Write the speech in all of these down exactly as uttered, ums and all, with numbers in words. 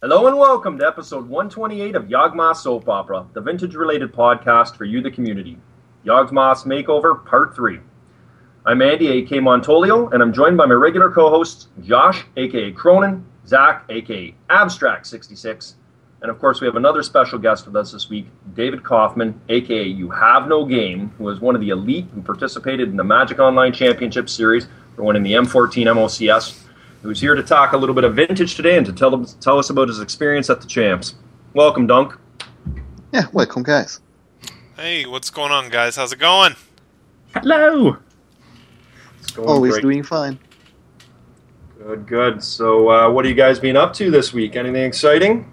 Hello and welcome to episode one twenty-eight of Yawgmoth Soap Opera, the vintage-related podcast for you, the community. Yawgmoth's Makeover, Part three. I'm Andy, a k a. Montolio, and I'm joined by my regular co-hosts, Josh, a k a. Cronin, Zach, a k a. Abstract sixty-six, and of course we have another special guest with us this week, David Kaufman, a k a. You Have No Game, who is one of the elite who participated in the Magic Online Championship Series for winning the M fourteen M O C S, who's here to talk a little bit of vintage today and to tell them, tell us about his experience at the Champs. Welcome, Dunk. Yeah, welcome, guys. Hey, what's going on, guys? How's it going? Hello. It's going Always great. doing fine. Good, good. So, uh, what have you guys been up to this week? Anything exciting?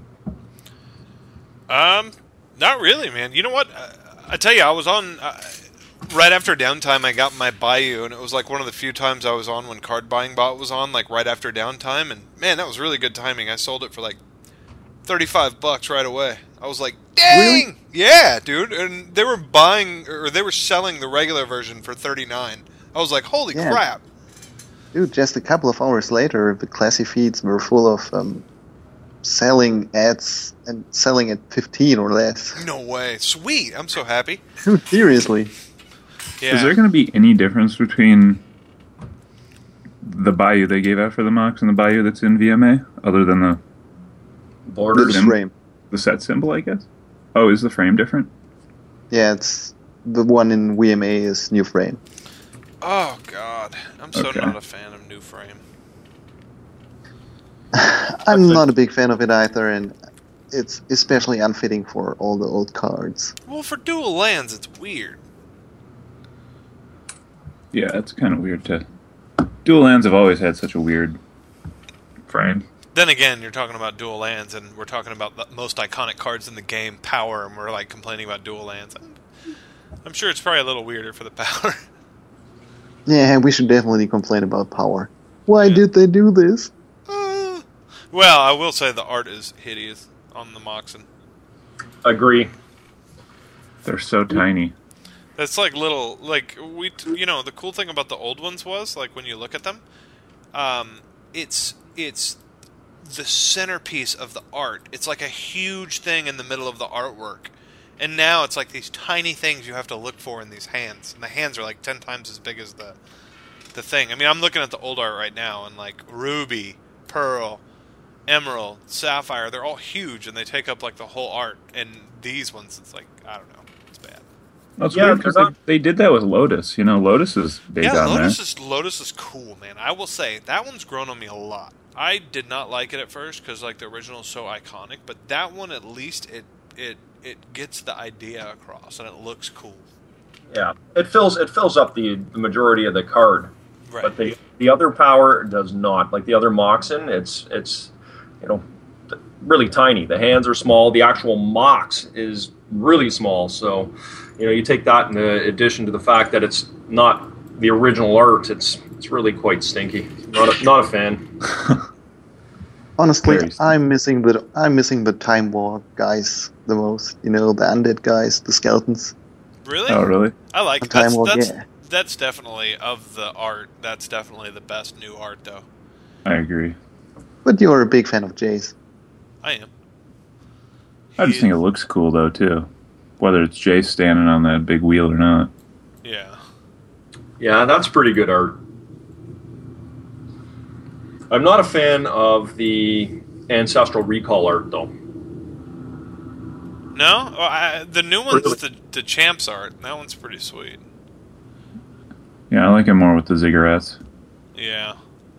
Um, not really, man. You know what? I, I tell you, I was on uh, right after downtime. I got my Bayou, and it was like one of the few times I was on when Card Buying Bot was on, like right after downtime. And man, that was really good timing. I sold it for like thirty-five bucks right away. I was like, dang, Really? yeah, dude. And they were buying or they were selling the regular version for thirty-nine. I was like, holy Yeah. crap. Dude, just a couple of hours later, the classy feeds were full of um, selling ads and selling at fifteen or less. No way. Sweet. I'm so happy. Dude, seriously. Yeah. Is there going to be any difference between the Bayou they gave out for the Mox and the Bayou that's in V M A, other than the Borders. The frame. the set symbol, I guess? Oh, is the frame different? Yeah, it's the one in V M A is new frame. Oh, God. I'm so Okay. not a fan of New Frame. I'm not a big fan of it either, and it's especially unfitting for all the old cards. Well, for dual lands, it's weird. Yeah, it's kind of weird to... Dual lands have always had such a weird frame. Then again, you're talking about dual lands, and we're talking about the most iconic cards in the game, Power, and we're like complaining about dual lands. I'm sure it's probably a little weirder for the Power. Yeah, we should definitely complain about power. Why Yeah. did they do this? Uh, well, I will say the art is hideous on the Moxen. Agree. They're so tiny. That's like little, like, we, you know, the cool thing about the old ones was, like, when you look at them, um, it's, it's the centerpiece of the art. It's like a huge thing in the middle of the artwork. And now it's like these tiny things you have to look for in these hands. And the hands are like ten times as big as the the thing. I mean, I'm looking at the old art right now, and like Ruby, Pearl, Emerald, Sapphire, they're all huge, and they take up like the whole art. And these ones, it's like, I don't know, it's bad. That's Yeah, weird because they're not- they, they did that with Lotus. You know, Lotus is big Yeah, on Lotus there. is Lotus is cool, man. I will say that one's grown on me a lot. I did not like it at first because like the original is so iconic, but that one at least it it it gets the idea across and it looks cool. Yeah, it fills it fills up the, the majority of the card, Right. but the the other power does not. Like the other Moxen, it's it's you know really tiny. The hands are small. The actual Mox is really small. So you know you take that in addition to the fact that it's not the original art. It's it's really quite stinky. Not a, not a fan. Honestly, Very simple. I'm missing the I'm missing the Time War guys the most. You know, the undead guys, the skeletons. Really? Oh, really? I like The that's Time Lord, that's, yeah. that's definitely of the art. That's definitely the best new art, though. I agree. But you're a big fan of Jace. I am. I just He- think it looks cool, though, too. Whether it's Jay standing on that big wheel or not. Yeah. Yeah, that's pretty good art. I'm not a fan of the Ancestral Recall art, though. No, well, I, the new one's Really? the the champs art. That one's pretty sweet. Yeah, I like it more with the ziggurats. Yeah.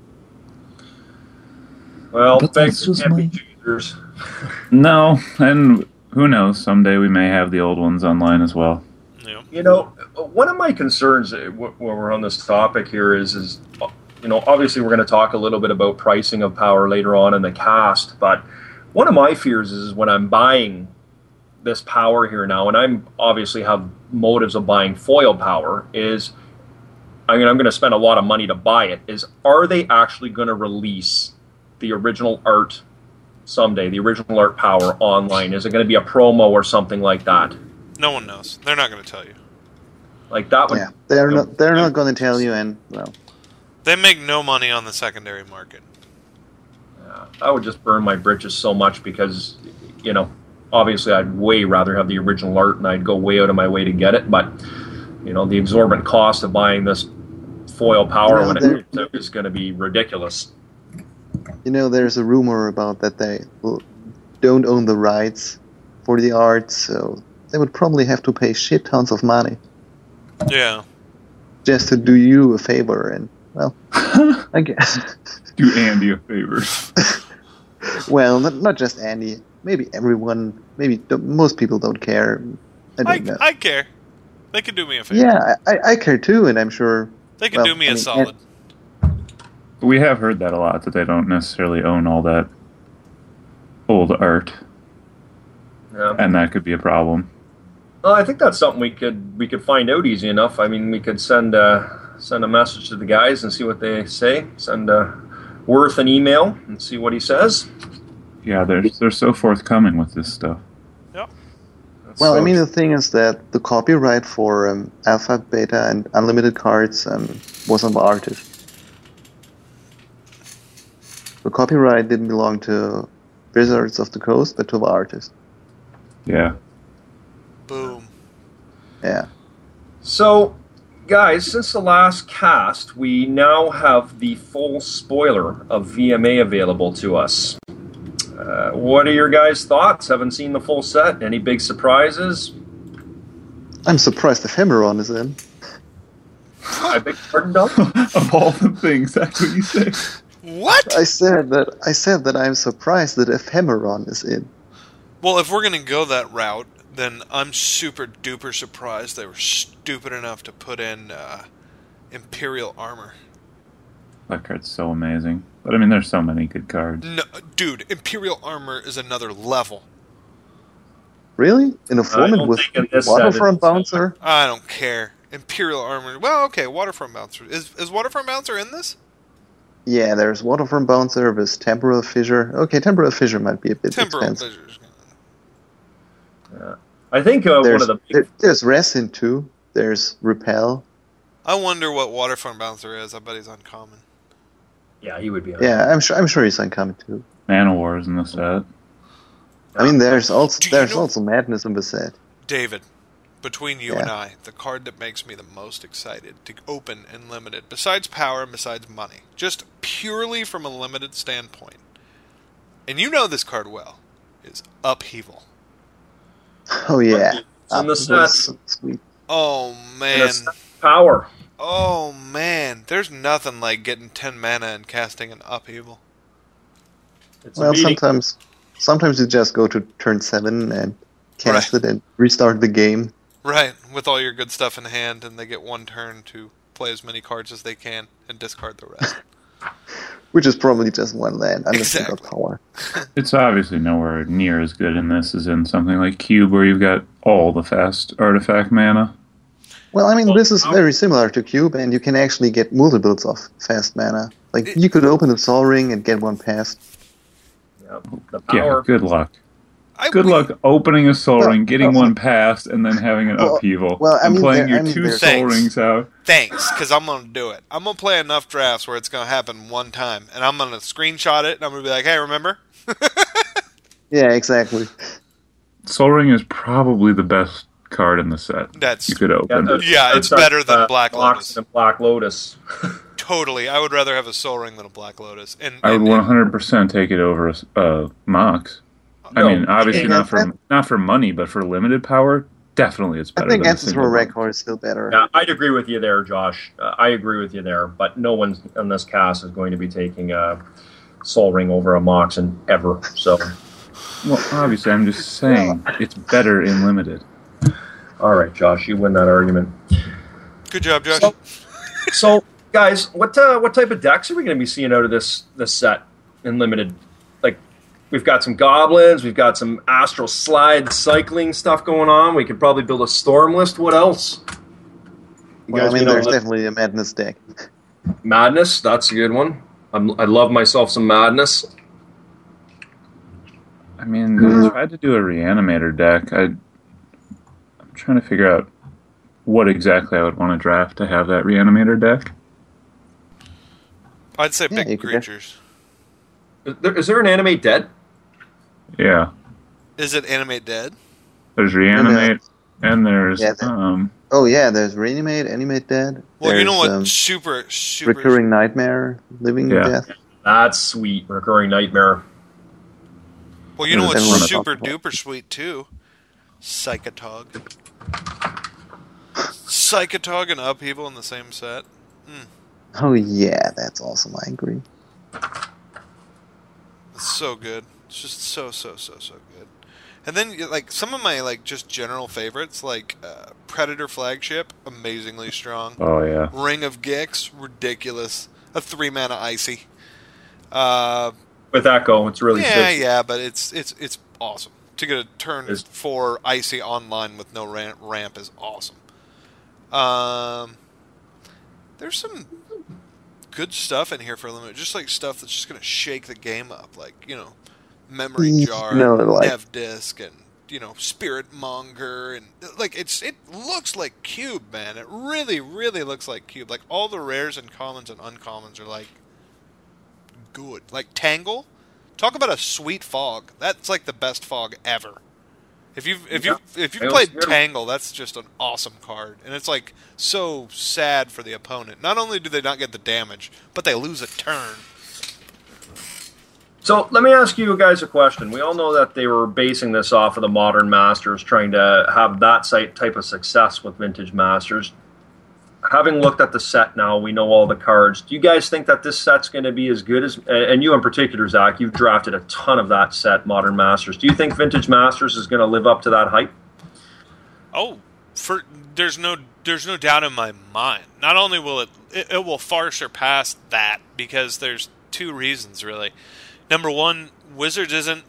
Well, But beggars that's just can't be my- choosers. No, and who knows? Someday we may have the old ones online as well. Yeah. You know, one of my concerns uh, wh- when we're on this topic here is, is uh, you know, obviously we're going to talk a little bit about pricing of power later on in the cast, but one of my fears is when I'm buying this power here now, and I'm obviously have motives of buying foil power, is I mean, I'm going to spend a lot of money to buy it, is are they actually going to release the original art someday, the original art power online? Is it going to be a promo or something like that? No one knows. They're not going to tell you. Like that would Yeah, they're not they're not going to tell you, and well, They make no money on the secondary market. Uh, I would just burn my britches so much because, you know, obviously I'd way rather have the original art and I'd go way out of my way to get it. But, you know, the exorbitant cost of buying this foil power You know, when it there- comes out is going to be ridiculous. You know, there's a rumor about that they will- don't own the rights for the art, so they would probably have to pay shit tons of money Yeah. just to do you a favor. And, well, I guess. Do Andy a favor. Well, not, not just Andy. Maybe everyone. Maybe don't, most people don't care. I don't I, know. I care. They could do me a favor. yeah, I, I care too, and I'm sure. They could well, do me I a mean, solid. We have heard that a lot, that they don't necessarily own all that old art, Yeah. and that could be a problem. Well, I think that's something we could we could find out easy enough. I mean, we could send uh, send a message to the guys and see what they say. Send uh, Worth an email and see what he says. Yeah, they're, they're so forthcoming with this stuff. That's Well, so I mean, the thing is that the copyright for um, Alpha, Beta, and Unlimited cards um, was on the artist. The copyright didn't belong to Wizards of the Coast, but to the artist. Yeah. Boom. Yeah. So, guys, since the last cast, we now have the full spoiler of V M A available to us. Uh, what are your guys' thoughts? Haven't seen the full set. Any big surprises? I'm surprised Ephemeron is in. I beg your pardon, Doug? Of all the things, that's what you say. What? I said that I said that I'm surprised that Ephemeron is in. Well, if we're going to go that route, then I'm super duper surprised they were stupid enough to put in uh, Imperial Armor. That card's so amazing. But I mean, there's so many good cards. No, dude, Imperial Armor is another level. Really? In a I format don't with think in this set Waterfront it's- Bouncer? I don't care. Imperial Armor. Well, okay, Waterfront Bouncer. Is is Waterfront Bouncer in this? Yeah, there's Waterfront Bouncer, there's Temporal Fissure. Okay, Temporal Fissure might be a bit Temporal expensive. Fissures. Yeah. I think uh, one There's, of the big... there- there's Resin too. There's Repel. I wonder what Waterfront Bouncer is. I bet he's uncommon. Yeah, he would be on. Yeah, I'm sure. I'm sure he's uncommon too. Mana War is in the set. I mean, there's also Do you there's know- also Madness in the set. David, between you Yeah. and I, the card that makes me the most excited to open in Limited, besides power and besides money, just purely from a limited standpoint, and you know this card well, is Upheaval. Oh yeah, It's in the Ah, set. that's so sweet. Oh, And man. it's power. Oh, man. There's nothing like getting ten mana and casting an Upheaval. It's a Well, meeting. sometimes sometimes you just go to turn seven and cast Right. it and restart the game. Right, with all your good stuff in hand, and they get one turn to play as many cards as they can and discard the rest. Which is probably just one land, unless you got Exactly. power. It's obviously nowhere near as good in this as in something like Cube, where you've got all the fast artifact mana. Well, I mean, Well, this is how- very similar to Cube, and you can actually get multiples of fast mana. Like, It- you could open a Sol Ring and get one past. Yep. The Yeah, power. good luck. I Good re- luck opening a Soul Well, Ring, getting well, one passed, and then having an well, upheaval. well, I and mean, playing there- your I mean, two there's- Soul Thanks. Rings out. Thanks, because I'm going to do it. I'm going to play enough drafts where it's going to happen one time, and I'm going to screenshot it, and I'm going to be like, hey, remember? Yeah, exactly. Soul Ring is probably the best card in the set That's you could open. the- Yeah, it's that's, better than uh, Black Moxen Lotus. and Black Lotus. Totally. I would rather have a Soul Ring than a Black Lotus. And, I would and- one hundred percent take it over uh, Mox. I No, mean, obviously yeah, not for that- not for money, but for limited power, definitely it's I better think than a Answers single for one. Record is still better. Yeah, I'd agree with you there, Josh. Uh, I agree with you there, but no one on this cast is going to be taking a Soul Ring over a Moxen ever. So, Well, obviously, I'm just saying it's better in limited. all right, Josh, you win that argument. Good job, Josh. So, so guys, what uh, what type of decks are we going to be seeing out of this this set in limited? Like, we've got some goblins, we've got some astral slide cycling stuff going on. We could probably build a storm list. What else? You Well, I mean, gonna there's let- definitely a Madness deck. Madness. That's a good one. I'm, I love myself some Madness. I mean, I tried to do a reanimator deck. I, I'm trying to figure out what exactly I would want to draft to have that reanimator deck. I'd say Yeah, you big could creatures. Is there, is there an Animate Dead? Yeah. Is it Animate Dead? There's Reanimate, and there's Yeah, that- um. Oh yeah, there's Reanimate, Animate Dead. Well, you know There's, what? um, super, super. Recurring Nightmare, Living Yeah. Death. That's sweet. Recurring Nightmare. Well, you know There's what's everyone super about that. duper sweet too? Psychotog. Psychotog and Upheaval in the same set. Oh yeah, that's awesome. I agree. It's so good. It's just so so so so good. And then like some of my like just general favorites, like uh, Predator Flagship, amazingly strong. Oh yeah. Ring of Gix, ridiculous. A three mana icy. Uh, With Echo, it's really yeah, good. yeah, but it's it's it's awesome. To get a turn Is- four icy online with no ramp, ramp is awesome. Um, there's some good stuff in here for limit, just like stuff that's just gonna shake the game up, like you know, Memory You Jar, know, like- Dev Disk, and you know, Spirit Monger, and like it's it looks like Cube, man. It really, really looks like Cube. Like all the rares and commons and uncommons are like good. Like Tangle, talk about a sweet fog. That's like the best fog ever. If you've if you Yeah. if I you've was played scared of- Tangle, that's just an awesome card, and it's like so sad for the opponent. Not only do they not get the damage, but they lose a turn. So let me ask you guys a question. We all know that they were basing this off of the Modern Masters, trying to have that site type of success with Vintage Masters. Having looked at the set now, we know all the cards. Do you guys think that this set's going to be as good as, and you in particular, Zach, you've drafted a ton of that set, Modern Masters. Do you think Vintage Masters is going to live up to that hype? Oh, for there's no there's no doubt in my mind. Not only will it, it it will far surpass that because there's two reasons really. Number one, Wizards isn't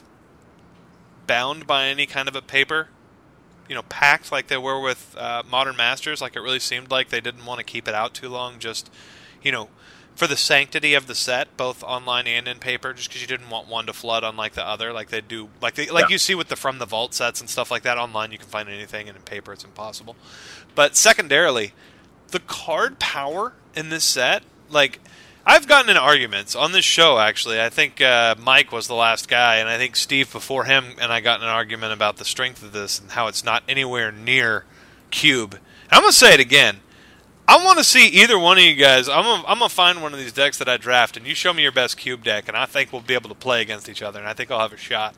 bound by any kind of a paper, you know, pact like they were with uh, Modern Masters. Like it really seemed like they didn't want to keep it out too long, just you know, for the sanctity of the set, both online and in paper. Just because you didn't want one to flood unlike the other, like they do, like they, like Yeah. you see with the From the Vault sets and stuff like that. Online, you can find anything, and in paper, it's impossible. But secondarily, the card power in this set, like. I've gotten in arguments on this show, actually. I think uh, Mike was the last guy, and I think Steve before him and I got in an argument about the strength of this and how it's not anywhere near Cube. And I'm going to say it again. I want to see either one of you guys. I'm going I'm to find one of these decks that I draft, and you show me your best Cube deck, and I think we'll be able to play against each other, and I think I'll have a shot.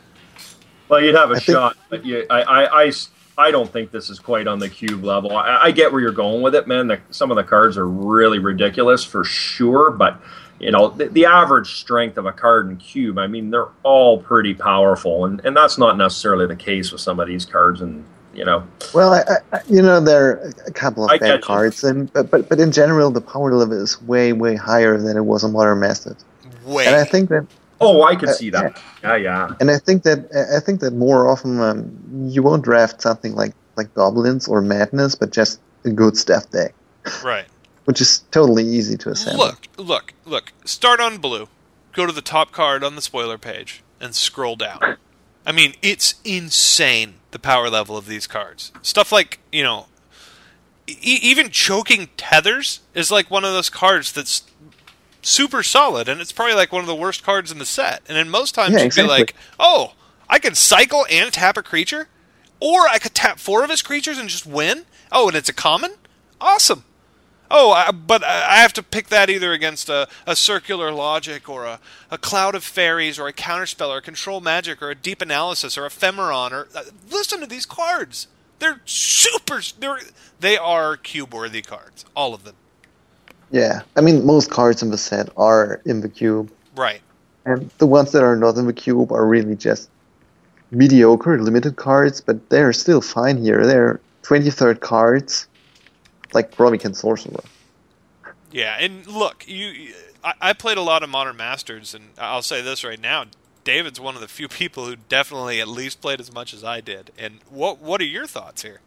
Well, you'd have a I think- shot, but you, I, I, I, I don't think this is quite on the Cube level. I, I get where you're going with it, man. The, some of the cards are really ridiculous for sure, but you know the, the average strength of a card in Cube, I mean, they're all pretty powerful, and, and that's not necessarily the case with some of these cards. And you know, Well, I, I, you know, there are a couple of I get bad you. cards, and but, but but in general, the power level is way way higher than it was on Modern Masters. Wait. And I think that, oh, I could Uh, see that. Yeah, yeah. and I think that I think that more often um, you won't draft something like like goblins or madness, but just a good stuff deck, Right. which is totally easy to assemble. Look, look, look. Start on blue. Go to the top card on the spoiler page and scroll down. I mean, it's insane, the power level of these cards. Stuff like, you know, e- even Choking Tethers is like one of those cards that's super solid, and it's probably like one of the worst cards in the set. And then most times Yeah, you'd exactly. be like, oh, I can cycle and tap a creature? Or I could tap four of his creatures and just win? Oh, and it's a common? Awesome. Oh, I, but I I have to pick that either against a, a Circular Logic or a, a Cloud of Fairies or a Counterspell or a Control Magic or a Deep Analysis or Ephemeron or... Uh, listen to these cards. They're super... They're, they are cube-worthy cards. All of them. Yeah, I mean, most cards in the set are in the cube, Right. and the ones that are not in the cube are really just mediocre limited cards, but they're still fine here. They're twenty-third cards, like Promican Sorcerer. Yeah, and look, you, I, I played a lot of Modern Masters, and I'll say this right now: David's one of the few people who definitely at least played as much as I did. And what what are your thoughts here?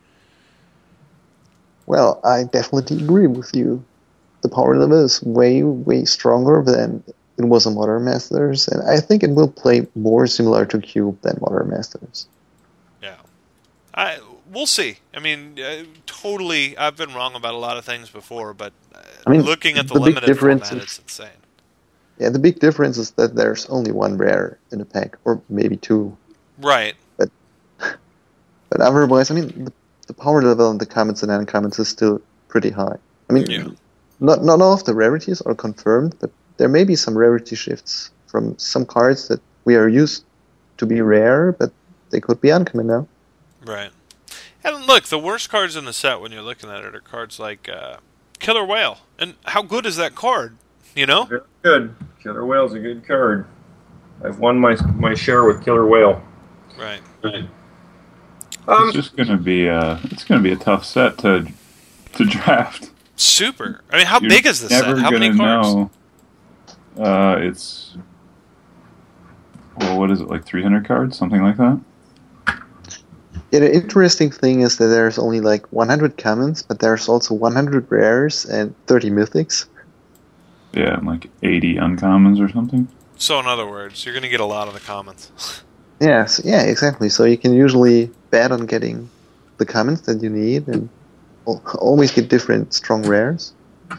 Well, I definitely agree with you. The power level is way, way stronger than it was on Modern Masters, and I think it will play more similar to Cube than Modern Masters. Yeah, I we'll see. I mean, uh, totally. I've been wrong about a lot of things before, but uh, I mean, looking at the, the big limited difference format, is- it's insane. Yeah, the big difference is that there's only one rare in a pack, or maybe two. Right. But but otherwise, I mean, the, the power level in the commons and uncommons is still pretty high. I mean, Yeah. not not all of the rarities are confirmed, but there may be some rarity shifts from some cards that we are used to be rare, but they could be uncommon now. Right. And look, the worst cards in the set when you're looking at it are cards like uh, Killer Whale. And how good is that card? You know? Very good. Killer Whale's a good card. I've won my my share with Killer Whale. Right. Right. Um, It's just gonna be a it's gonna be a tough set to to draft. Super. I mean, how You're big is this set? never How many gonna cards? know. Uh, it's well, what is it, like three hundred cards, something like that? Yeah, the interesting thing is that there's only like one hundred commons, but there's also one hundred rares and thirty mythics. Yeah, and like eighty uncommons or something. So, in other words, you're going to get a lot of the commons. Yeah, so, yeah, exactly. So you can usually bet on getting the commons that you need and al- always get different strong rares.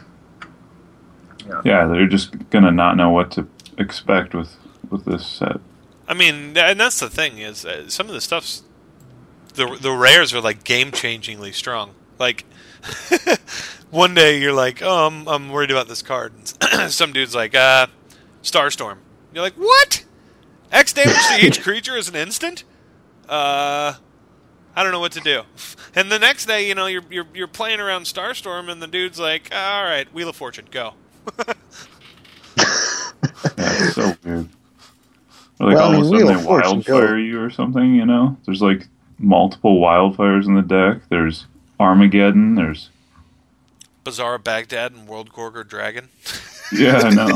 Yeah, they're just gonna not know what to expect with with this set. I mean, and that's the thing is, uh, some of the stuff's the the rares are like game changingly strong. Like one day you're like, oh, I'm, I'm worried about this card. And some dude's like, uh, Starstorm. You're like, what? X damage to each creature is an instant? Uh, I don't know what to do. And the next day, you know, you're you're you're playing around Starstorm, and the dude's like, all right, Wheel of Fortune, go. Yeah, it's so weird. Or like Well, I all mean, of a Wheel sudden of they Fortune, go. wildfire you or something, you know? There's like multiple wildfires in the deck. There's Armageddon. There's Bazaar of Baghdad and World Gorger Dragon. yeah, I know.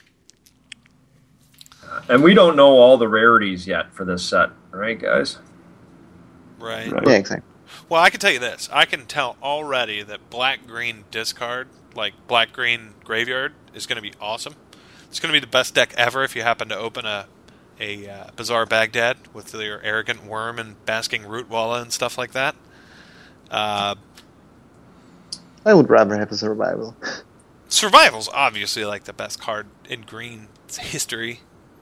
and we don't know all the rarities yet for this set, right, guys? Right. Right. Yeah, exactly. Well, I can tell you this. I can tell already that black-green discard, like black-green graveyard, is going to be awesome. It's going to be the best deck ever if you happen to open a a uh, Bazaar Baghdad with your Arrogant Worm and Basking Rootwalla and stuff like that. Uh, I would rather have a survival. Survival's obviously like the best card in green history.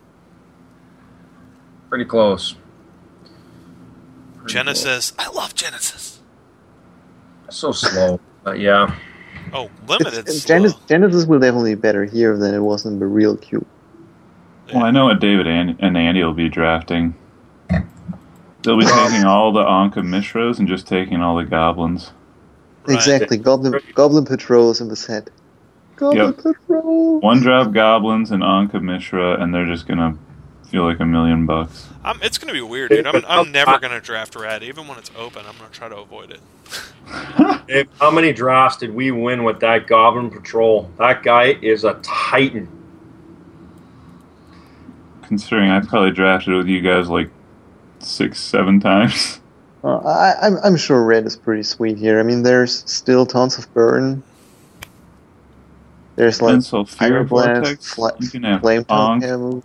Pretty close. Pretty Genesis. I love Genesis. close. So slow. But yeah. Oh, limited It's- slow. Genesis, Genesis will definitely be better here than it was in the real cube. Well, I know what David and, and Andy will be drafting. They'll be taking all the Anka Mishras and just taking all the goblins. Right. Exactly, Goblin Goblin Patrols in the set. Goblin Yep. Patrol! One drop goblins and Anka Mishra, and they're just gonna feel like a million bucks. I'm, it's going to be weird, dude. I'm, I'm never going to draft red. Even when it's open, I'm going to try to avoid it. Dave, how many drafts did we win with that Goblin Patrol? That guy is a titan. Considering I probably drafted with you guys like six, seven times. Uh, I, I'm, I'm sure red is pretty sweet here. I mean, there's still tons of burn. There's like And Sulfur Fire Blast, Vortex. fla- You can have Flame Tongue Ankh. Camo.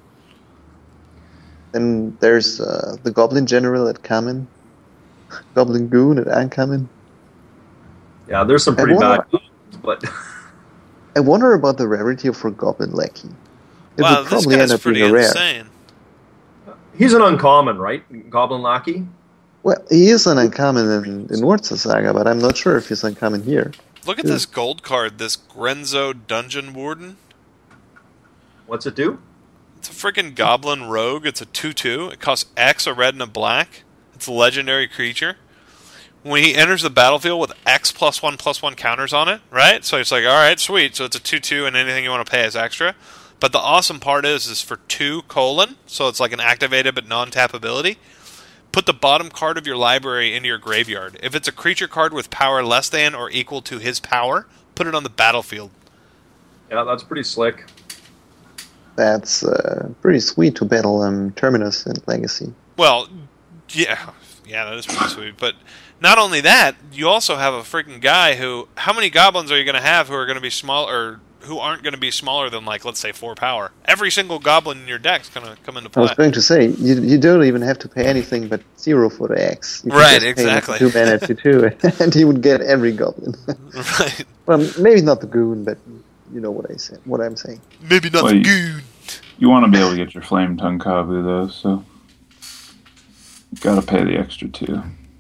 Then there's uh, the Goblin General at Common. Goblin Goon at Uncommon. Yeah, there's some pretty And bad one- goblins, but I wonder about the rarity for Goblin Lackey. It Wow, would this probably end guy's up pretty being a rare. insane. he's an uncommon, right? Goblin Lackey? Well, he is an uncommon in, in Nordsa Saga, but I'm not sure if he's uncommon here. Look at Yeah. this gold card, this Grenzo Dungeon Warden. What's it do? It's a freaking Goblin Rogue. It's a two two. It costs X, a red, and a black. It's a legendary creature. When he enters the battlefield with X plus one plus one counters on it, right? So it's like, all right, sweet. So it's a two two, and anything you want to pay is extra. But the awesome part is, is for two colon, so it's like an activated but non-tap ability. Put the bottom card of your library into your graveyard. If it's a creature card with power less than or equal to his power, put it on the battlefield. Yeah, that's pretty slick. That's uh, pretty sweet to battle um, Terminus and Legacy. Well, yeah, yeah, that is pretty sweet. But not only that, you also have a freaking guy who. How many goblins are you going to have who are going to be small or who aren't going to be smaller than, like, let's say four power? Every single goblin in your deck's going to come into I was play. going to say, you, you don't even have to pay anything but zero for the X. You can Right, just pay exactly. Two mana to two, and he would get every goblin. Right. Well, maybe not the Goon, but you know what I say, what I'm saying. Maybe not Well, the you- goon. You want to be able to get your Flame Tongue Kavu, though, so you got to pay the extra two.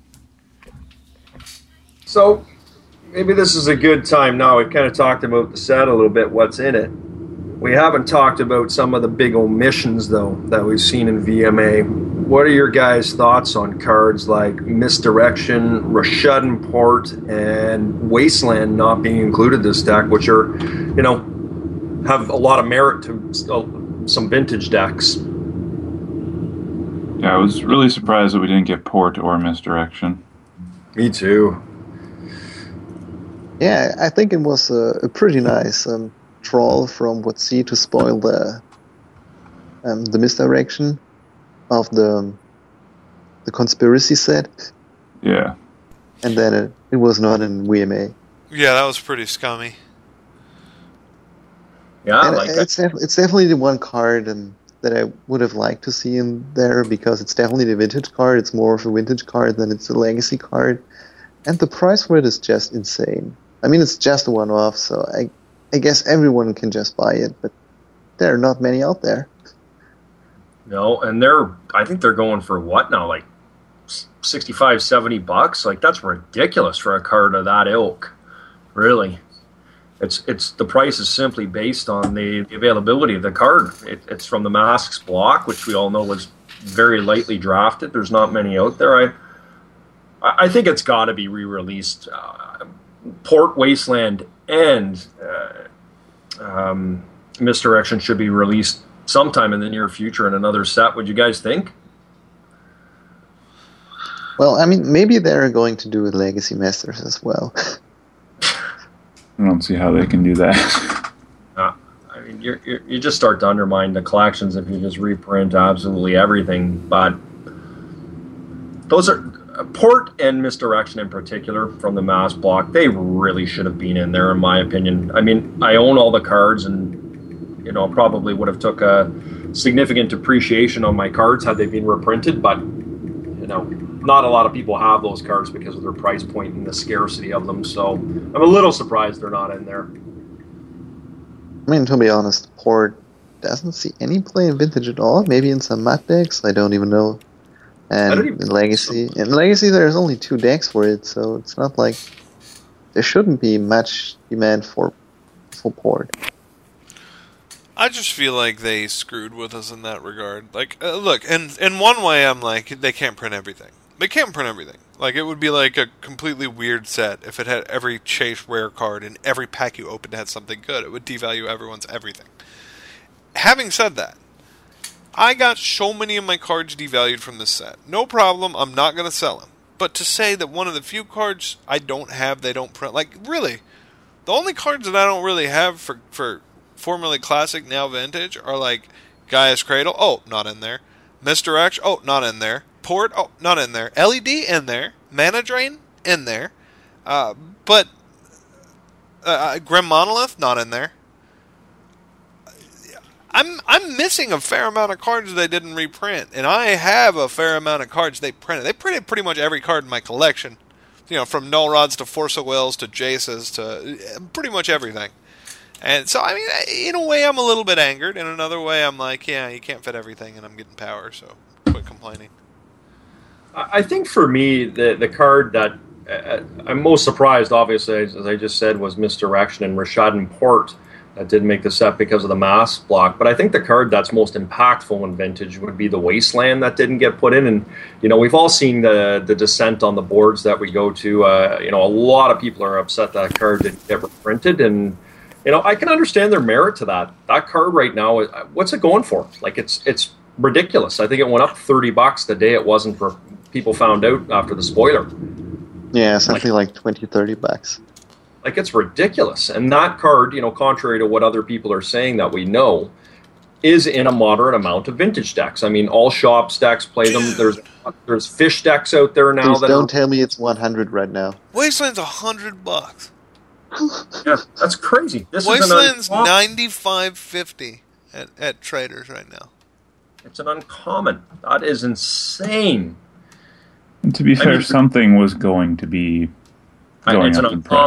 So, maybe this is a good time now. We've kind of talked about the set a little bit, what's in it. We haven't talked about some of the big omissions, though, that we've seen in V M A. What are your guys' thoughts on cards like Misdirection, Rashadan Port, and Wasteland not being included this deck, which are, you know, have a lot of merit to uh, some vintage decks? Yeah, I was really surprised that we didn't get Port or Misdirection. Me too. Yeah, I think it was a, a pretty nice um, troll from WotC to spoil the um, the misdirection of the the conspiracy set, Yeah. and then it, it was not in V M A. Yeah, that was pretty scummy. Yeah, I And like it's it. def- it's definitely the one card um, that I would have liked to see in there because it's definitely the vintage card. It's more of a vintage card than it's a legacy card, and the price for it is just insane. I mean, it's just a one-off, so I I guess everyone can just buy it, but there are not many out there. No, and they're, I think they're going for what now, like sixty-five, seventy bucks? Like, that's ridiculous for a card of that ilk, really. It's it's the price is simply based on the, the availability of the card. It, it's from the Masks block, which we all know was very lightly drafted. There's not many out there. I I think it's got to be re-released. Uh, Port, Wasteland, and uh, um, Misdirection should be released sometime in the near future in another set. Would you guys think? Well, I mean, maybe they're going to do with Legacy Masters as well. I don't see how they can do that. Uh, I mean, you're, you're, you just start to undermine the collections if you just reprint absolutely everything. But those are uh, Port and Misdirection in particular from the Mass block. They really should have been in there, in my opinion. I mean, I own all the cards, and you know, probably would have took a significant depreciation on my cards had they been reprinted. But you know, not a lot of people have those cards because of their price point and the scarcity of them. So I'm a little surprised they're not in there. I mean, to be honest, Port doesn't see any play in Vintage at all. Maybe in some matte decks, I don't even know. And I don't even in Legacy, in Legacy, there's only two decks for it, so it's not like there shouldn't be much demand for for Port. I just feel like they screwed with us in that regard. Like, uh, look, and in one way, I'm like, they can't print everything. They can't print everything. Like, it would be like a completely weird set if it had every chase rare card and every pack you opened had something good. It would devalue everyone's everything. Having said that, I got so many of my cards devalued from this set. No problem, I'm not going to sell them. But to say that one of the few cards I don't have, they don't print, like, really, the only cards that I don't really have for, for formerly Classic, now Vintage, are like Gaia's Cradle, oh, not in there. Misdirection, oh, not in there. Port, oh, not in there. L E D, in there. Mana Drain, in there. Uh, but uh, Grim Monolith, not in there. I'm I'm missing a fair amount of cards they didn't reprint, and I have a fair amount of cards they printed. They printed pretty much every card in my collection, you know, from Null Rods to Force of Wills to Jaces to pretty much everything. And so, I mean, in a way, I'm a little bit angered. In another way, I'm like, yeah, you can't fit everything, and I'm getting power, so quit complaining. I think for me, the the card that uh, I'm most surprised, obviously, as, as I just said, was Misdirection and Rashadan Port. That did make the set because of the Mass block. But I think the card that's most impactful in Vintage would be the Wasteland that didn't get put in. And, you know, we've all seen the the dissent on the boards that we go to. Uh, you know, a lot of people are upset that card didn't get reprinted. And, you know, I can understand their merit to that. That card right now, what's it going for? Like, it's it's ridiculous. I think it went up thirty bucks the day it wasn't for people found out after the spoiler. Yeah, something like, like twenty, thirty bucks. Like, it's ridiculous. And that card, you know, contrary to what other people are saying that we know, is in a moderate amount of Vintage decks. I mean, all shops decks play them. There's there's fish decks out there now. Please that don't are, tell me it's one hundred right now. Wasteland's a hundred bucks. Yeah, that's crazy. This Wasteland's is an uncommon, ninety-five fifty at at Traders right now. It's an uncommon. That is insane. And to be I fair, mean, something was going to be I- going it's an up in uncommon. price. It's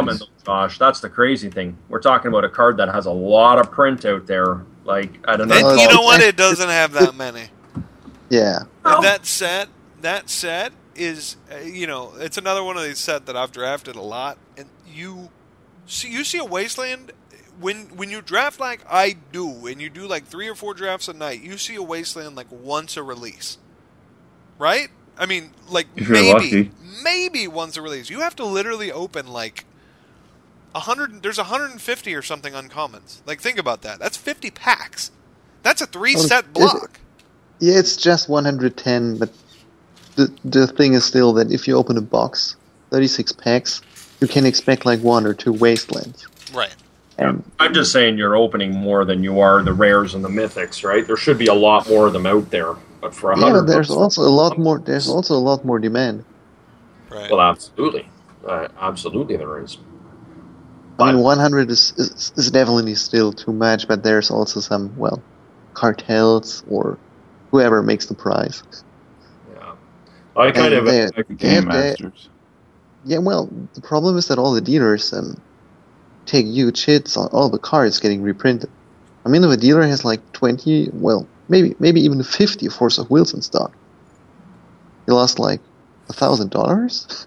gosh, that's the crazy thing. We're talking about a card that has a lot of print out there. Like, I don't know. And you it's- know what? It doesn't have that many. Yeah. And that set, that set is, uh, you know, it's another one of these set that I've drafted a lot. And you see, you see a Wasteland when when you draft like I do, and you do like three or four drafts a night. You see a Wasteland like once a release, right? I mean, like If you're maybe, lucky. maybe once a release. You have to literally open like a hundred. There's a hundred and fifty or something uncommons. Like, think about that. That's fifty packs. That's a three Oh, set is it? block. Yeah, it's just one hundred ten, but the the thing is still that if you open a box, thirty-six packs, you can expect like one or two Wastelands. Right. And I'm just saying you're opening more than you are the rares and the mythics, right? There should be a lot more of them out there. But for a yeah, hundred, but there's bucks- also a lot more. There's also a lot more demand. Right. Well, absolutely, uh, absolutely there is. I mean, one hundred is, is is definitely still too much, but there's also some well, cartels or whoever makes the price. Yeah, I kind And of. they- Like the they have Game the- Masters. Yeah, well, the problem is that all the dealers um, take huge hits on all the cards getting reprinted. I mean, if a dealer has like twenty, well, maybe maybe even fifty Force of Wills in stock, he lost like a thousand dollars.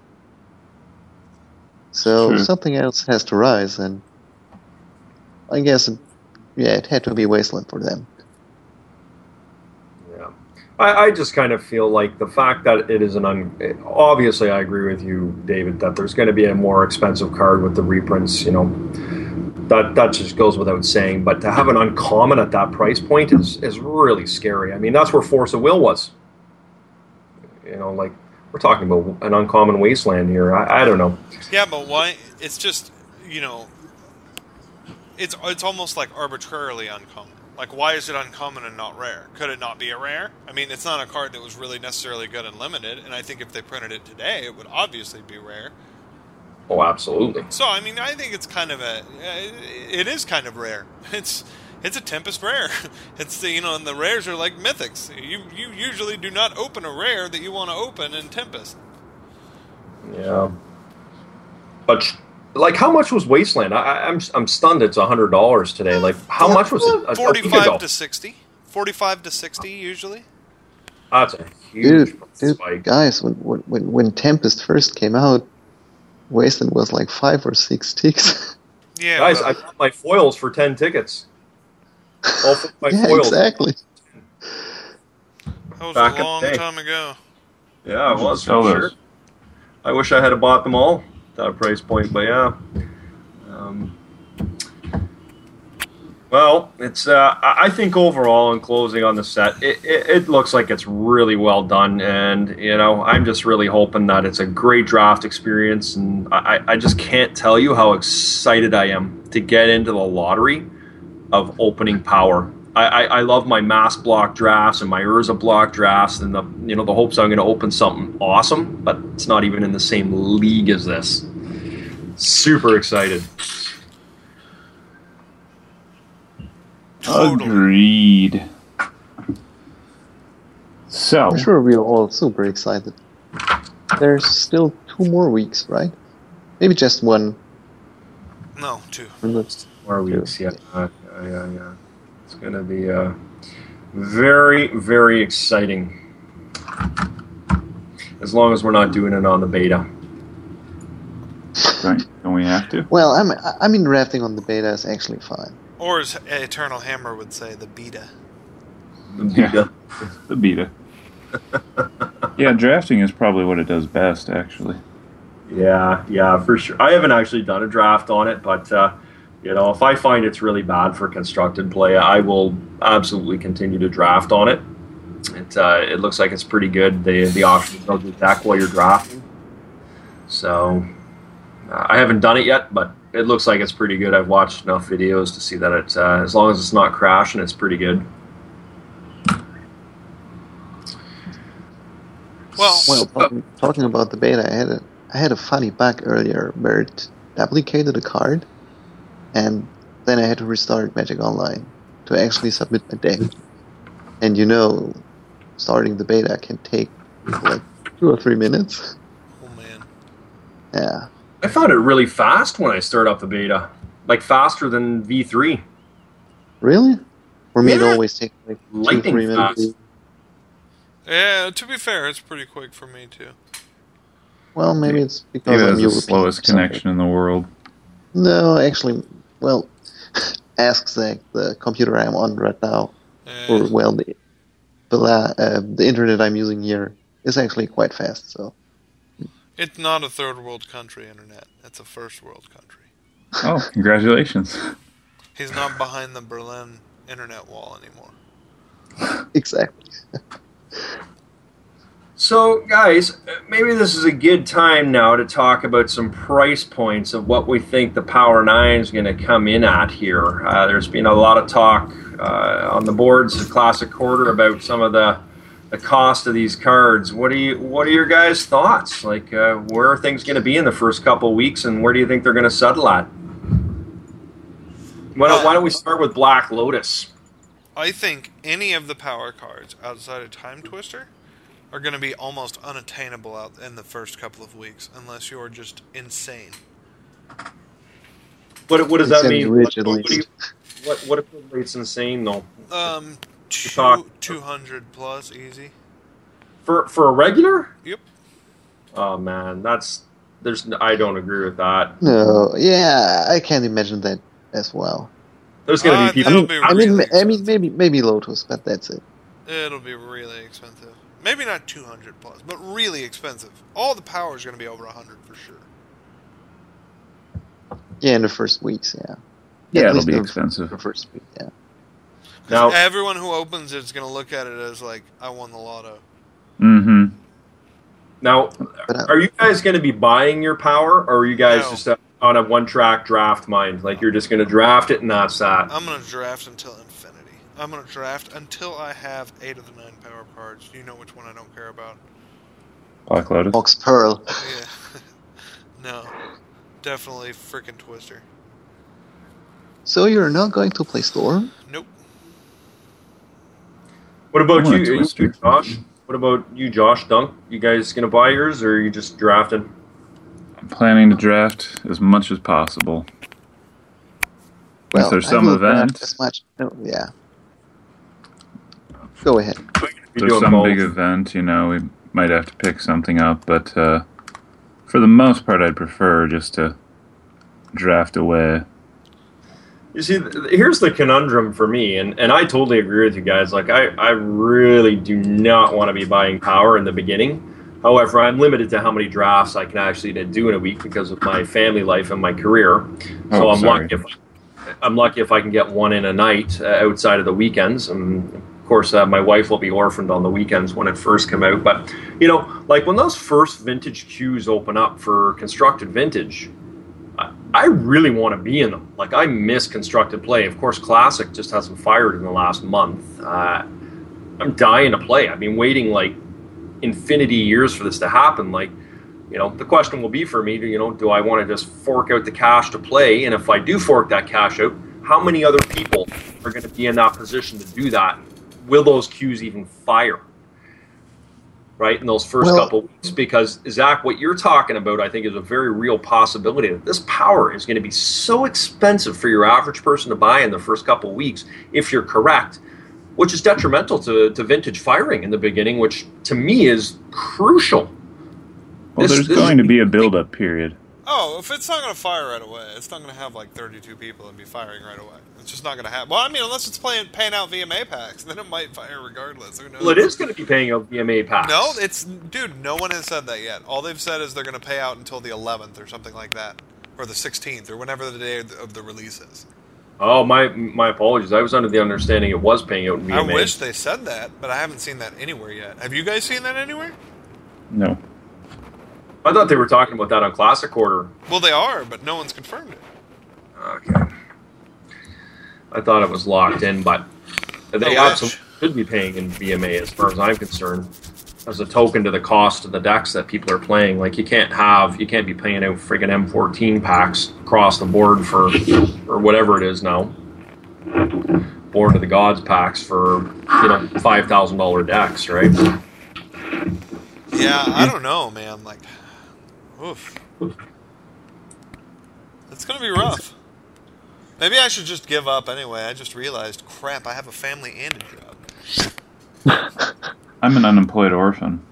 So Sure. something else has to rise, and I guess, yeah, it had to be Wasteland for them. Yeah, I, I just kind of feel like the fact that it is an un. Obviously, I agree with you, David, that there's going to be a more expensive card with the reprints. You know, that that just goes without saying. But to have an uncommon at that price point is is really scary. I mean, that's where Force of Will was. You know, like we're talking about an uncommon Wasteland here. I, I don't know. Yeah, but why? It's just, you know, it's it's almost like arbitrarily uncommon. Like, why is it uncommon and not rare? Could it not be a rare? I mean, it's not a card that was really necessarily good and limited, and I think if they printed it today, it would obviously be rare. Oh, absolutely. So, I mean, I think it's kind of a, it is kind of rare. It's it's a Tempest rare. It's the, you know, and the rares are like mythics. You you usually do not open a rare that you want to open in Tempest. Yeah. But like, how much was Wasteland? I, I'm I'm stunned. It's a hundred dollars today. Like, how much was it? A, a week Forty-five ago? to sixty. Forty-five to sixty usually. That's a huge Dude, dude, spike. guys, when, when when Tempest first came out, Wasteland was like five or six ticks. Yeah, Guys, well, I bought my foils for ten tickets. All for my yeah, foils. exactly. that was back a in the long day. time ago. Yeah, it was Sell for those. sure. I wish I had bought them all at that price point, but yeah. Um, well, it's. Uh, I I think overall, in closing on the set, it, it, it looks like it's really well done, and you know, I'm just really hoping that it's a great draft experience, and I, I just can't tell you how excited I am to get into the lottery of opening power. I, I, I love my mass block drafts and my Urza block drafts, and the you know the hopes I'm going to open something awesome, but it's not even in the same league as this. Super excited. Totally. Agreed. So, I'm sure we're all super excited. There's still two more weeks, right? Maybe just one. No, two. More weeks, yeah, uh, yeah, yeah, yeah. It's going to be uh, very, very exciting. As long as we're not doing it on the beta. don't, don't we have to? Well, I'm I mean drafting on the beta is actually fine. Or as Eternal Hammer would say, the beta. The Yeah. beta. The beta. Yeah, drafting is probably what it does best, actually. Yeah, yeah, for sure. I haven't actually done a draft on it, but uh, you know, if I find it's really bad for constructed play, I will absolutely continue to draft on it. It uh, it looks like it's pretty good. The the options of the deck while you're drafting. So uh, I haven't done it yet, but it looks like it's pretty good. I've watched enough videos to see that it, uh, as long as it's not crashing, it's pretty good. Well, Well, talking, talking about the beta, I had a I had a funny bug earlier where it duplicated a card, and then I had to restart Magic Online to actually submit my deck. And you know, starting the beta can take like two or three minutes. oh man. Yeah. I found it really fast when I started up the beta, like faster than V three. Really? For me, Yeah. it always takes like two, Lightning three minutes. fast. Yeah, to be fair, it's pretty quick for me too. Well, maybe it's It because I'm has the European. slowest or something. connection in the world. No, actually, well, ask Zach, the computer I'm on right now, Eh, or well, the the, la- uh, the internet I'm using here is actually quite fast. So it's not a third world country internet. It's a first world country. Oh, congratulations. He's not behind the Berlin internet wall anymore. exactly. So, guys, maybe this is a good time now to talk about some price points of what we think the Power nine is going to come in at here. Uh, there's been a lot of talk uh, on the boards of Classic Quarter about some of the the cost of these cards. What are you? What are your guys' thoughts? Like, uh, where are things going to be in the first couple of weeks, and where do you think they're going to settle at? Why don't, why don't we start with Black Lotus? I think any of the power cards outside of Time Twister are going to be almost unattainable out in the first couple of weeks, unless you're just insane. What what does that Insane mean? rich, What, at what, do you, least. what what if it's insane though? Um, talk- two, 200 plus, easy. For for a regular? Yep. Oh man, that's there's I don't agree with that. No, yeah, I can't imagine that as well. There's gonna Uh, be people. it'll be I mean, really I mean, expensive. maybe maybe Lotus, but that's it. It'll be really expensive. Maybe not two hundred plus, but really expensive. All the power is going to be over one hundred for sure. Yeah, in the first weeks, yeah. Yeah, At it'll least be the- expensive. The first week, yeah. Now, Everyone who opens it is going to look at it as like, I won the lotto. Mm-hmm. now, But, uh, are you guys going to be buying your power, or are you guys No. just uh, on a one-track draft mind? Like you're just going to draft it and that's that. I'm going to draft until infinity. I'm going to draft until I have eight of the nine power cards. You know which one I don't care about. Black Lotus. Ox Pearl. Yeah. No. Definitely frickin' Twister. So you're not going to play Storm? Nope. What about I want a you, you, Twister. Josh? What about you, Josh Dunk? You guys going to buy yours, or are you just drafting? I'm planning to draft as much as possible. Well, if there's I some will draft event, As much. No, yeah. Go ahead. You're there's doing some both. big event, you know, we might have to pick something up, but uh, for the most part, I'd prefer just to draft away. You see, th- here's the conundrum for me, and, and I totally agree with you guys. Like, I, I really do not want to be buying power in the beginning. However, I'm limited to how many drafts I can actually do in a week because of my family life and my career. So Oh, I'm sorry. lucky if I'm lucky if I can get one in a night uh, outside of the weekends. And of course, uh, my wife will be orphaned on the weekends when it first come out. But you know, like when those first vintage queues open up for constructed vintage, I, I really want to be in them. Like I miss constructed play. Of course, classic just hasn't fired in the last month. Uh, I'm dying to play. I've been waiting like infinity years for this to happen. Like, you know, the question will be for me, you know, do I want to just fork out the cash to play? And if I do fork that cash out, how many other people are going to be in that position to do that? Will those queues even fire? Right, in those first Well- couple weeks? Because, Zach, what you're talking about, I think, is a very real possibility that this power is going to be so expensive for your average person to buy in the first couple weeks, if you're correct, which is detrimental to, to vintage firing in the beginning, which to me is crucial. Well, This- there's this- going to be a build-up period. Oh, if it's not going to fire right away, it's not going to have like thirty-two people and be firing right away. It's just not going to happen. Well, I mean, unless it's playing, paying out V M A packs, then it might fire regardless. Who knows? Well, it is going to be paying out V M A packs. No, it's dude. No one has said that yet. All they've said is they're going to pay out until the eleventh or something like that, or the sixteenth, or whenever the day of the, of the release is. Oh, my my apologies. I was under the understanding it was paying out in V M A. I wish they said that, but I haven't seen that anywhere yet. Have you guys seen that anywhere? No. I thought they were talking about that on Classic Order. Well, they are, but no one's confirmed it. Okay. I thought it was locked in, but they I wish. absolutely should be paying in V M A as far as I'm concerned, as a token to the cost of the decks that people are playing. Like you can't have, you can't be paying out friggin' M fourteen packs across the board for, or whatever it is now. Born to the Gods packs for, you know, five thousand dollar decks, right? Yeah, I don't know, man. Like, oof. It's going to be rough. Maybe I should just give up anyway. I just realized, crap, I have a family and a job. I'm an unemployed orphan.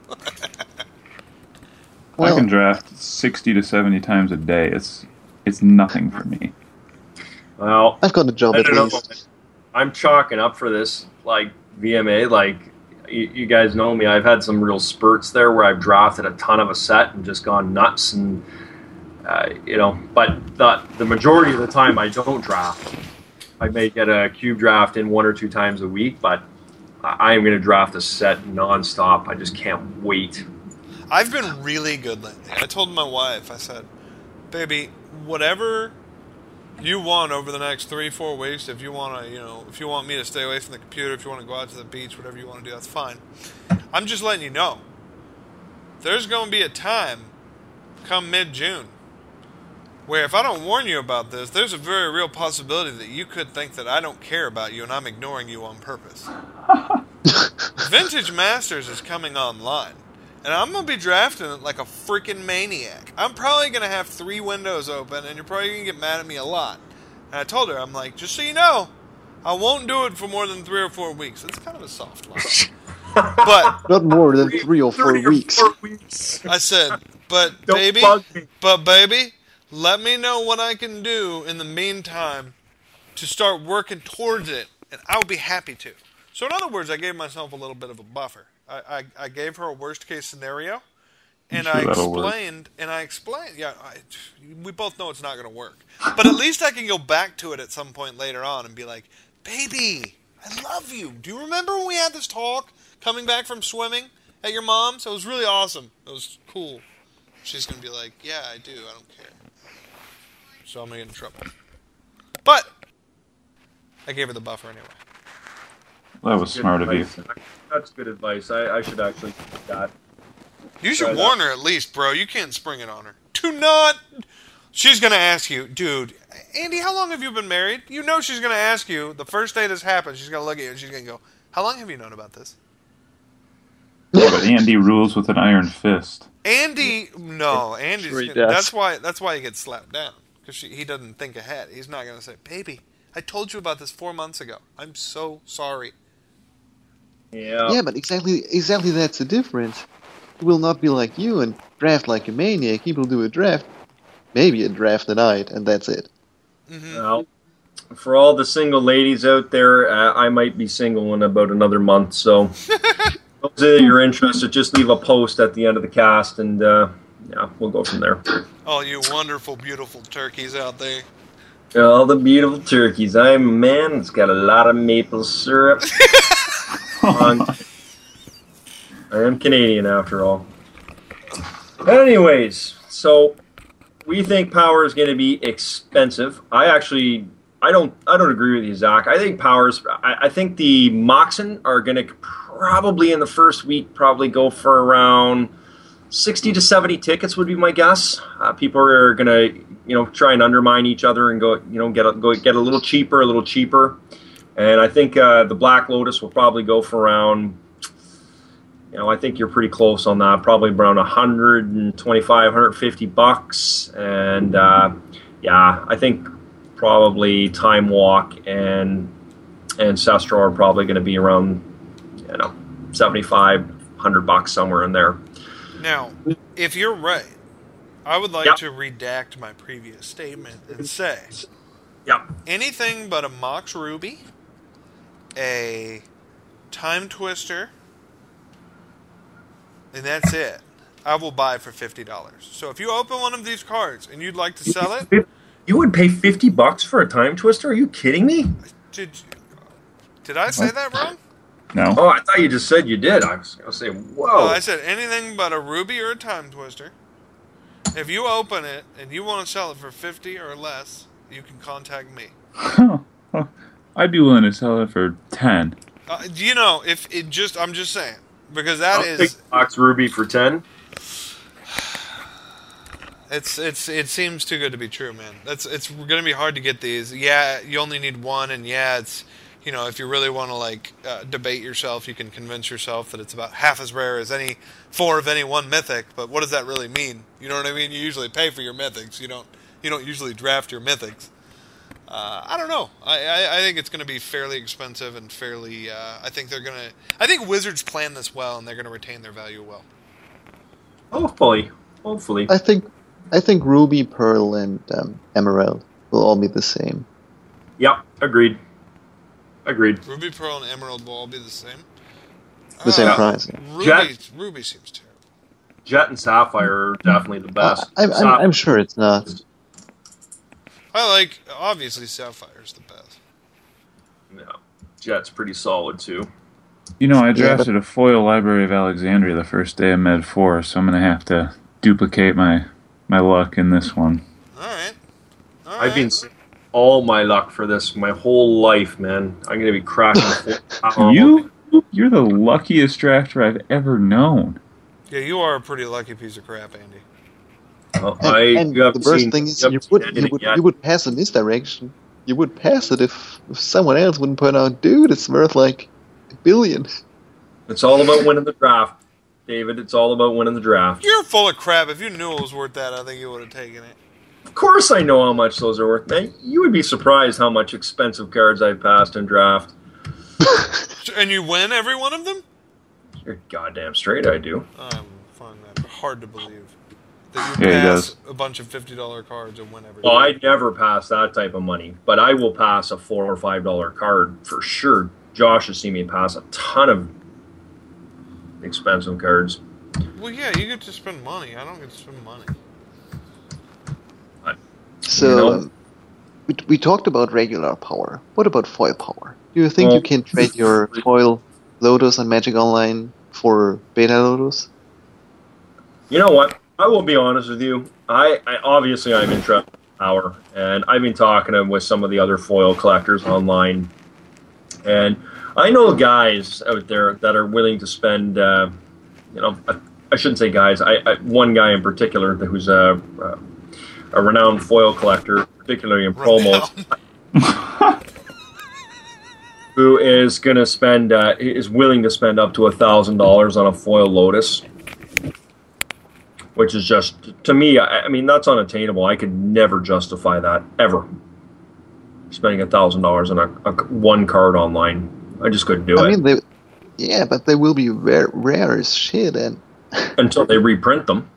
Well, I can draft sixty to seventy times a day. It's it's nothing for me. Well, I've got a job I at don't know. least. I'm chalking up for this, like, V M A. Like, you, you guys know me. I've had some real spurts there where I've drafted a ton of a set and just gone nuts. And, uh, you know, but the, the majority of the time I don't draft. I may get a cube draft in one or two times a week, but I am going to draft a set nonstop. I just can't wait. I've been really good lately. I told my wife, I said, baby, whatever you want over the next three, four weeks, if you want to, you know, if you want me to stay away from the computer, if you want to go out to the beach, whatever you want to do, that's fine. I'm just letting you know. There's going to be a time come mid-June where if I don't warn you about this, there's a very real possibility that you could think that I don't care about you and I'm ignoring you on purpose. Vintage Masters is coming online. And I'm going to be drafting it like a freaking maniac. I'm probably going to have three windows open, and you're probably going to get mad at me a lot. And I told her, I'm like, just so you know, I won't do it for more than three or four weeks. It's kind of a soft line. But Not more than three or four Three weeks. Or four weeks. I said, but Don't baby, bug me. but baby, let me know what I can do in the meantime to start working towards it, and I'll be happy to. So in other words, I gave myself a little bit of a buffer. I, I, I gave her a worst case scenario, and Sure, I that'll work. explained, and I explained, yeah, I, we both know it's not going to work. But at least I can go back to it at some point later on and be like, baby, I love you. Do you remember when we had this talk coming back from swimming at your mom's? It was really awesome. It was cool. She's going to be like, yeah, I do. I don't care. So I'm going to get in trouble. But I gave her the buffer anyway. That was Good smart of you. advice. That's good advice. I, I should actually do that. You should Try that. warn her at least, bro. You can't spring it on her. Do not. She's going to ask you, dude, Andy, how long have you been married? You know she's going to ask you, the first day this happens, she's going to look at you and she's going to go, how long have you known about this? Yeah, but Andy rules with an iron fist. Andy, no, Andy's. Sure he Gonna, does. that's why. That's why he gets slapped down because he doesn't think ahead. He's not going to say, "Baby, I told you about this four months ago. I'm so sorry." Yeah. Yeah, but exactly, exactly that's the difference. He will not be like you and draft like a maniac. He will do a draft, maybe a draft a night, and that's it. Mm-hmm. Well, for all the single ladies out there, uh, I might be single in about another month. So, those that you're interested, just leave a post at the end of the cast, and uh, yeah, we'll go from there. All you wonderful, beautiful turkeys out there. All the beautiful turkeys. I'm a man that's got a lot of maple syrup. on. I am Canadian after all. Anyways, so we think power is going to be expensive. I actually, I don't, I don't agree with you, Zach. I think powers. I, I think the Moxen are going to probably in the first week probably go for around sixty to seventy tickets would be my guess. Uh, people are going to, you know, try and undermine each other and go, you know, get a, go get a little cheaper, a little cheaper. And I think uh, the Black Lotus will probably go for around, you know, I think you're pretty close on that. Probably around one twenty-five, one fifty bucks. And uh, yeah, I think probably Time Walk and Ancestral are probably going to be around, you know, seventy-five, one hundred bucks somewhere in there. Now, if you're right, I would like Yep. to redact my previous statement and say Yep. anything but a Mox Ruby, a Time Twister, and that's it. I will buy for fifty dollars. So if you open one of these cards and you'd like to sell it, You would pay fifty bucks for a Time Twister? Are you kidding me? did did I say that wrong? No? Oh, I thought you just said you did. I was going to say, whoa. Oh, I said anything but a Ruby or a Time Twister. If you open it and you want to sell it for fifty or less, you can contact me. I'd be willing to sell it for ten. Uh, you know, if it just, I'm just saying, because that I'll is, take Box Ruby for ten. it's, it's, it seems too good to be true, man. That's, it's going to be hard to get these. Yeah, you only need one, and yeah, it's, you know, if you really want to like uh, debate yourself, you can convince yourself that it's about half as rare as any four of any one mythic. But what does that really mean? You know what I mean? You usually pay for your mythics. You don't you don't usually draft your mythics. Uh, I don't know. I, I, I think it's going to be fairly expensive and fairly. Uh, I think they're going to. I think Wizards plan this well, and they're going to retain their value well. Hopefully, hopefully. I think, I think Ruby, Pearl, and um, Emerald will all be the same. Yeah, agreed. Agreed. Ruby, Pearl, and Emerald will all be the same. The uh, same price. Yeah. Ruby, Jet. Ruby seems terrible. Jet and Sapphire are definitely the best. Uh, I'm, I'm, I'm sure it's not. I like, obviously, Sapphire's the best. Yeah, Jet's pretty solid too. You know, I Yeah, drafted a foil Library of Alexandria the first day of Med four, so I'm going to have to duplicate my, my luck in this one. Alright. All I've been right. saving all my luck for this my whole life, man. I'm gonna be cracking. full You? You're the luckiest drafter I've ever known. Yeah, you are a pretty lucky piece of crap, Andy. Well, And, I, and you the haven't worst seen- thing is, you you haven't would, seen you anything would, yet. you would pass a misdirection. You would pass it if, if someone else wouldn't point out, dude, it's worth like a billion. It's all about winning the draft, David. It's all about winning the draft. You're full of crap. If you knew it was worth that, I think you would have taken it. Of course, I know how much those are worth, man. You would be surprised how much expensive cards I've passed in draft. And you win every one of them? You're goddamn straight, I do. I find that hard to believe. That you Yeah, he pass does. a bunch of fifty dollar cards and win every Well, one. I never pass that type of money, but I will pass a four or five dollar card for sure. Josh has seen me pass a ton of expensive cards. Well, yeah, you get to spend money. I don't get to spend money. So, You know? um, we, we talked about regular power. What about foil power? Do you think Well- you can trade your foil Lotus on Magic Online for Beta Lotus? You know what? I will be honest with you. I, I obviously I'm interested in power, and I've been talking to, with some of the other foil collectors online, and I know guys out there that are willing to spend. Uh, you know, I, I shouldn't say guys. I, I one guy in particular who's a a, a renowned foil collector, particularly in promos. Who is going to spend, uh, is willing to spend up to a thousand dollars on a foil Lotus, which is just, to me, I, I mean, that's unattainable. I could never justify that, ever. Spending a thousand dollars on a, a one card online. I just couldn't do I it mean, they, yeah, but they will be rare, rare as shit, and until they reprint them.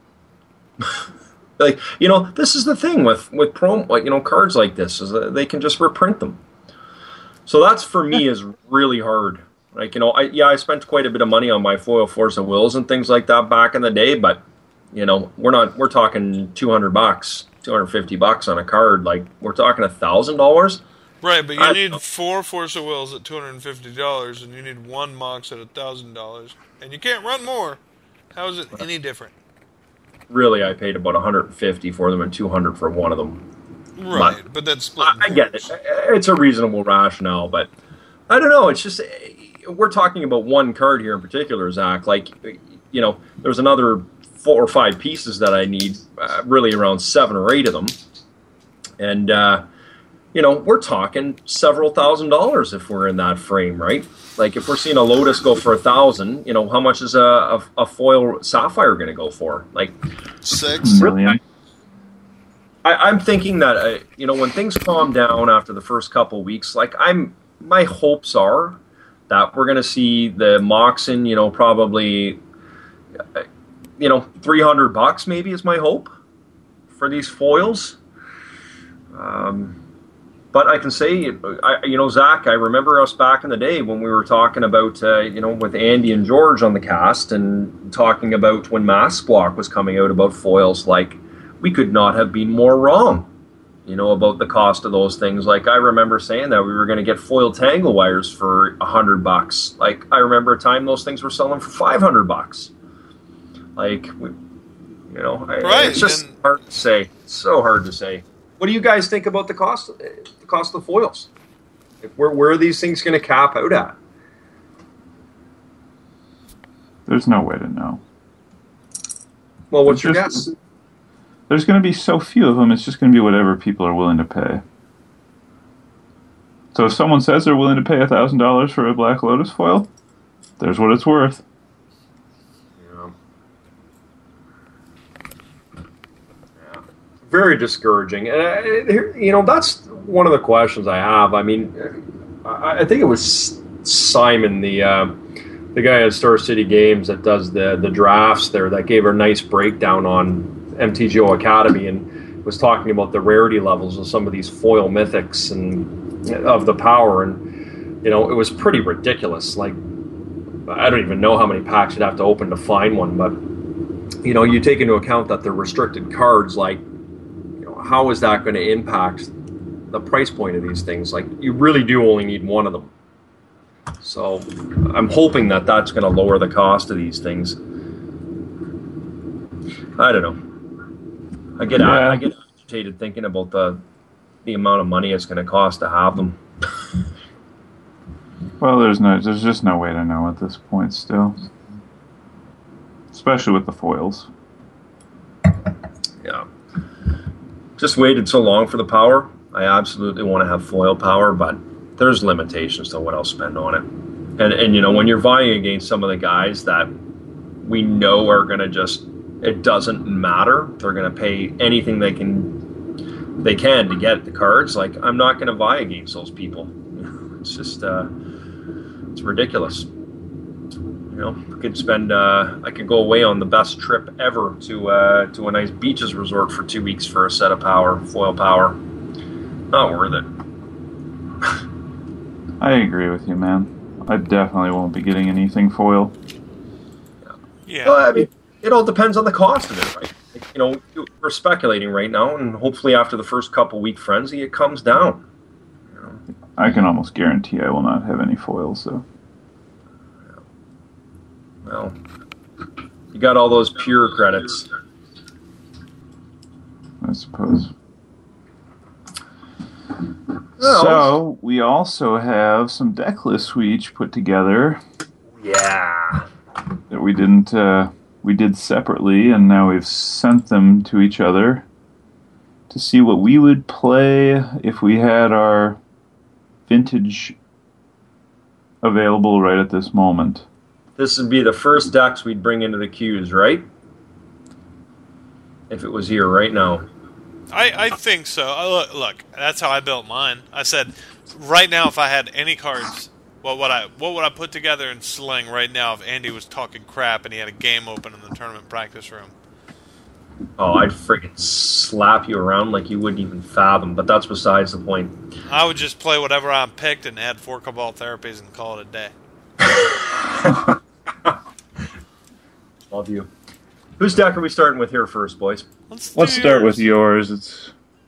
Like, you know, this is the thing with, with prom, like, you know, cards like this, is that they can just reprint them. So that's, for me, is really hard. Like, you know, I yeah, I spent quite a bit of money on my foil Force of Wills and things like that back in the day, but, you know, we're not, we're talking two hundred bucks, two hundred fifty bucks on a card. Like, we're talking a thousand dollars. Right, but you I- need four Force of Wills at two hundred fifty dollars, and you need one Mox at one thousand dollars, and you can't run more. How is it any different? Really, I paid about one hundred fifty for them and two hundred for one of them. Right, but that's split. I, I get it. It's a reasonable rationale, but I don't know. It's just, we're talking about one card here in particular, Zach. Like, you know, there's another four or five pieces that I need, uh, really around seven or eight of them. And, uh, you know, we're talking several thousand dollars if we're in that frame, right? Like, if we're seeing a Lotus go for a thousand, you know, how much is a, a, a foil Sapphire going to go for? Like, Six. Million. I, I'm thinking that, uh, you know, when things calm down after the first couple weeks, like, I'm, my hopes are that we're going to see the Moxen, you know, probably, uh, you know, three hundred bucks maybe is my hope for these foils. Um, but I can say, I, you know, Zach, I remember us back in the day when we were talking about, uh, you know, with Andy and George on the cast and talking about when Mask Block was coming out about foils, like, we could not have been more wrong, you know, about the cost of those things. Like, I remember saying that we were going to get foil tangle wires for a hundred bucks. Like, I remember a time those things were selling for five hundred bucks. Like, we, you know, I, Right, it's just and- hard to say. It's so hard to say. What do you guys think about the cost, the cost of foils? Like, where, where are these things going to cap out at? There's no way to know. Well, what's It's your just- guess? There's going to be so few of them, it's just going to be whatever people are willing to pay. So if someone says they're willing to pay one thousand dollars for a Black Lotus foil, there's what it's worth. Yeah. Yeah. very discouraging. And, I, you know, that's one of the questions I have. I mean, I, I think it was Simon, the uh, the guy at Star City Games that does the, the drafts there, that gave a nice breakdown on M T G O Academy and was talking about the rarity levels of some of these foil mythics and of the power. And, you know, it was pretty ridiculous. Like, I don't even know how many packs you'd have to open to find one, but, you know, you take into account that they're restricted cards, like, you know, how is that going to impact the price point of these things? Like, you really do only need one of them. So I'm hoping that that's going to lower the cost of these things. I don't know. I get yeah. I, I get agitated thinking about the the amount of money it's going to cost to have them. Well, there's no, there's just no way to know at this point still, especially with the foils. Yeah, just waited so long for the power. I absolutely want to have foil power, but there's limitations to what I'll spend on it. And and you know, when you're vying against some of the guys that we know are going to just, it doesn't matter, they're going to pay anything they can they can to get the cards. Like, I'm not going to vie against those people. It's just uh, it's ridiculous. You know, I could spend uh, I could go away on the best trip ever to uh, to a nice beaches resort for two weeks for a set of power, foil power. Not worth it. I agree with you, man. I definitely won't be getting anything foil. Yeah. Well, I mean, it all depends on the cost of it, right? Like, you know, we're speculating right now, and hopefully after the first couple week frenzy, it comes down. You know? I can almost guarantee I will not have any foils, though. Well, you got all those pure credits. I suppose. Well, So, we also have some deck lists we each put together yeah. that we didn't, uh, we did separately, and now we've sent them to each other to see what we would play if we had our vintage available right at this moment. This would be the first decks we'd bring into the queues, right? If it was here right now. I, I think so. I, look, look, that's how I built mine. I said, right now, if I had any cards, what would I what would I put together and sling right now if Andy was talking crap and he had a game open in the tournament practice room? Oh, I'd freaking slap you around like you wouldn't even fathom, but that's besides the point. I would just play whatever I picked and add four Cabal Therapies and call it a day. Love you. Whose deck are we starting with here first, boys? Let's, Let's start with yours. It's,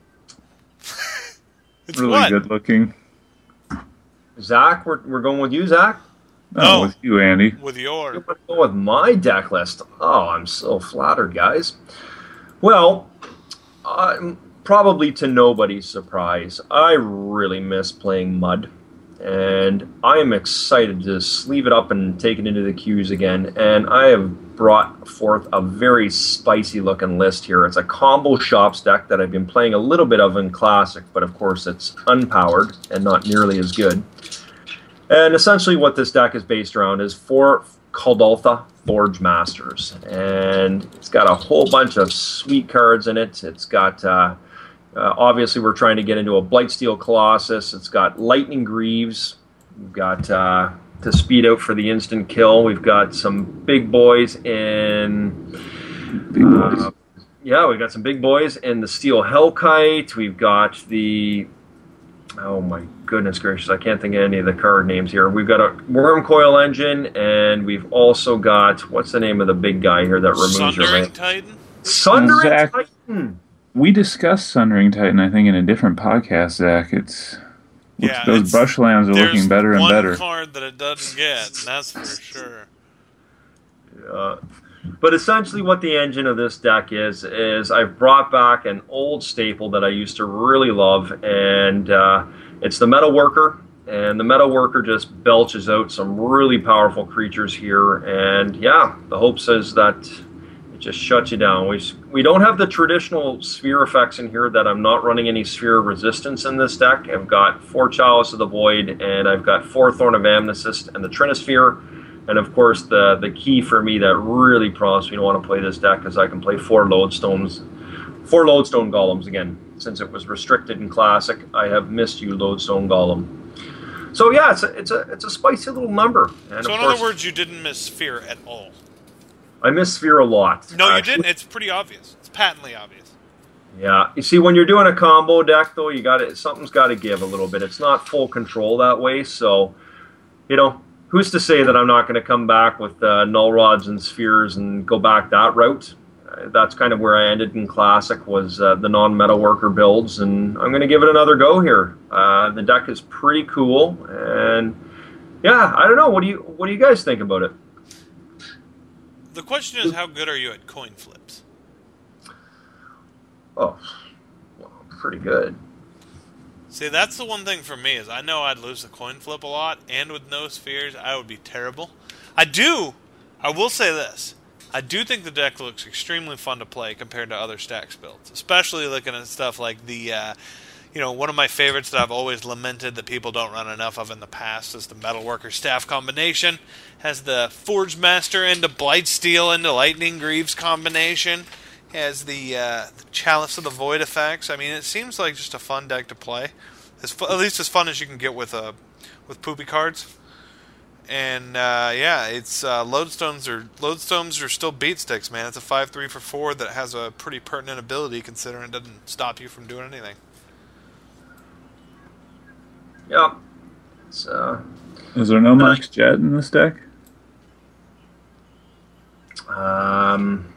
it's really what? good looking. Zach, we're, we're going with you, Zach? No, No. with you, Andy. With You yours. want to go with my deck list? Oh, I'm so flattered, guys. Well, um, probably to nobody's surprise, I really miss playing Mud. And I am excited to sleeve it up and take it into the queues again. And I have brought forth a very spicy looking list here. It's a combo shops deck that I've been playing a little bit of in Classic, but of course it's unpowered and not nearly as good. And essentially what this deck is based around is four Kuldaltha Forge Masters. And it's got a whole bunch of sweet cards in it. It's got... Uh, Uh, obviously, we're trying to get into a Blightsteel Colossus. It's got Lightning Greaves. We've got uh, to speed out for the instant kill. We've got some big boys in... Big boys. Uh, yeah, we've got some big boys in the Steel Hellkite. We've got the... Oh my goodness gracious, I can't think of any of the card names here. We've got a Wormcoil Engine, and we've also got... What's the name of the big guy here that removes your Sundering land? Titan? Sundering Zach- Titan! We discussed Sundering Titan, I think, in a different podcast, Zach. It's Yeah, those it's- bushlands are There's looking better and one better. card that it doesn't get, and that's for sure. Uh, but essentially what the engine of this deck is, is I've brought back an old staple that I used to really love, and uh, it's the Metal Worker. And the Metal Worker just belches out some really powerful creatures here. And yeah, the hope says that it just shuts you down. We, we don't have the traditional sphere effects in here, that I'm not running any sphere of resistance in this deck. I've got four Chalice of the Void, and I've got four Thorn of Amnesty and the Trinisphere. And of course, the, the key for me that really prompts me to want to play this deck is I can play four Lodestones four Lodestone Golems again. Since it was restricted in Classic, I have missed you, Lodestone Golem. So yeah, it's a it's a it's a spicy little number. And so of in course, other words, you didn't miss Sphere at all. I miss Sphere a lot. No, you actually. didn't. It's pretty obvious. It's patently obvious. Yeah, you see, when you're doing a combo deck, though, you got to something's got to give a little bit. It's not full control that way, so you know, who's to say that I'm not going to come back with uh, null rods and spheres and go back that route? Uh, that's kind of where I ended in Classic, was uh, the non-metal worker builds, and I'm going to give it another go here. Uh, the deck is pretty cool, and yeah, I don't know. What do you what do you guys think about it? The question is, how good are you at coin flips? Oh, well, pretty good. See, that's the one thing for me, is I know I'd lose the coin flip a lot, and with no spheres, I would be terrible. I do, I will say this, I do think the deck looks extremely fun to play compared to other stacks builds, especially looking at stuff like the, uh, you know, one of my favorites that I've always lamented that people don't run enough of in the past is the Metalworker Staff combination. Has the Forge Master into Blightsteel into Lightning Greaves combination. Has the, uh, the Chalice of the Void effects. I mean, it seems like just a fun deck to play. As fu- at least as fun as you can get with uh, with poopy cards. And uh, yeah, it's uh, lodestones are lodestones are still beat sticks, man. It's a five three for four that has a pretty pertinent ability, considering it doesn't stop you from doing anything. Yeah. It's, uh, Is there no Mox Jet in this deck? um,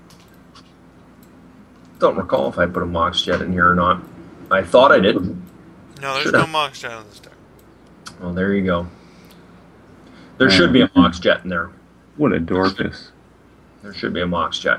don't recall if I put a Mox Jet in here or not. I thought I did. No, there's Should no have. Mox Jet in this deck. Well, there you go. There should be a Mox Jet in there. What a Dorcas. There should be a Mox Jet.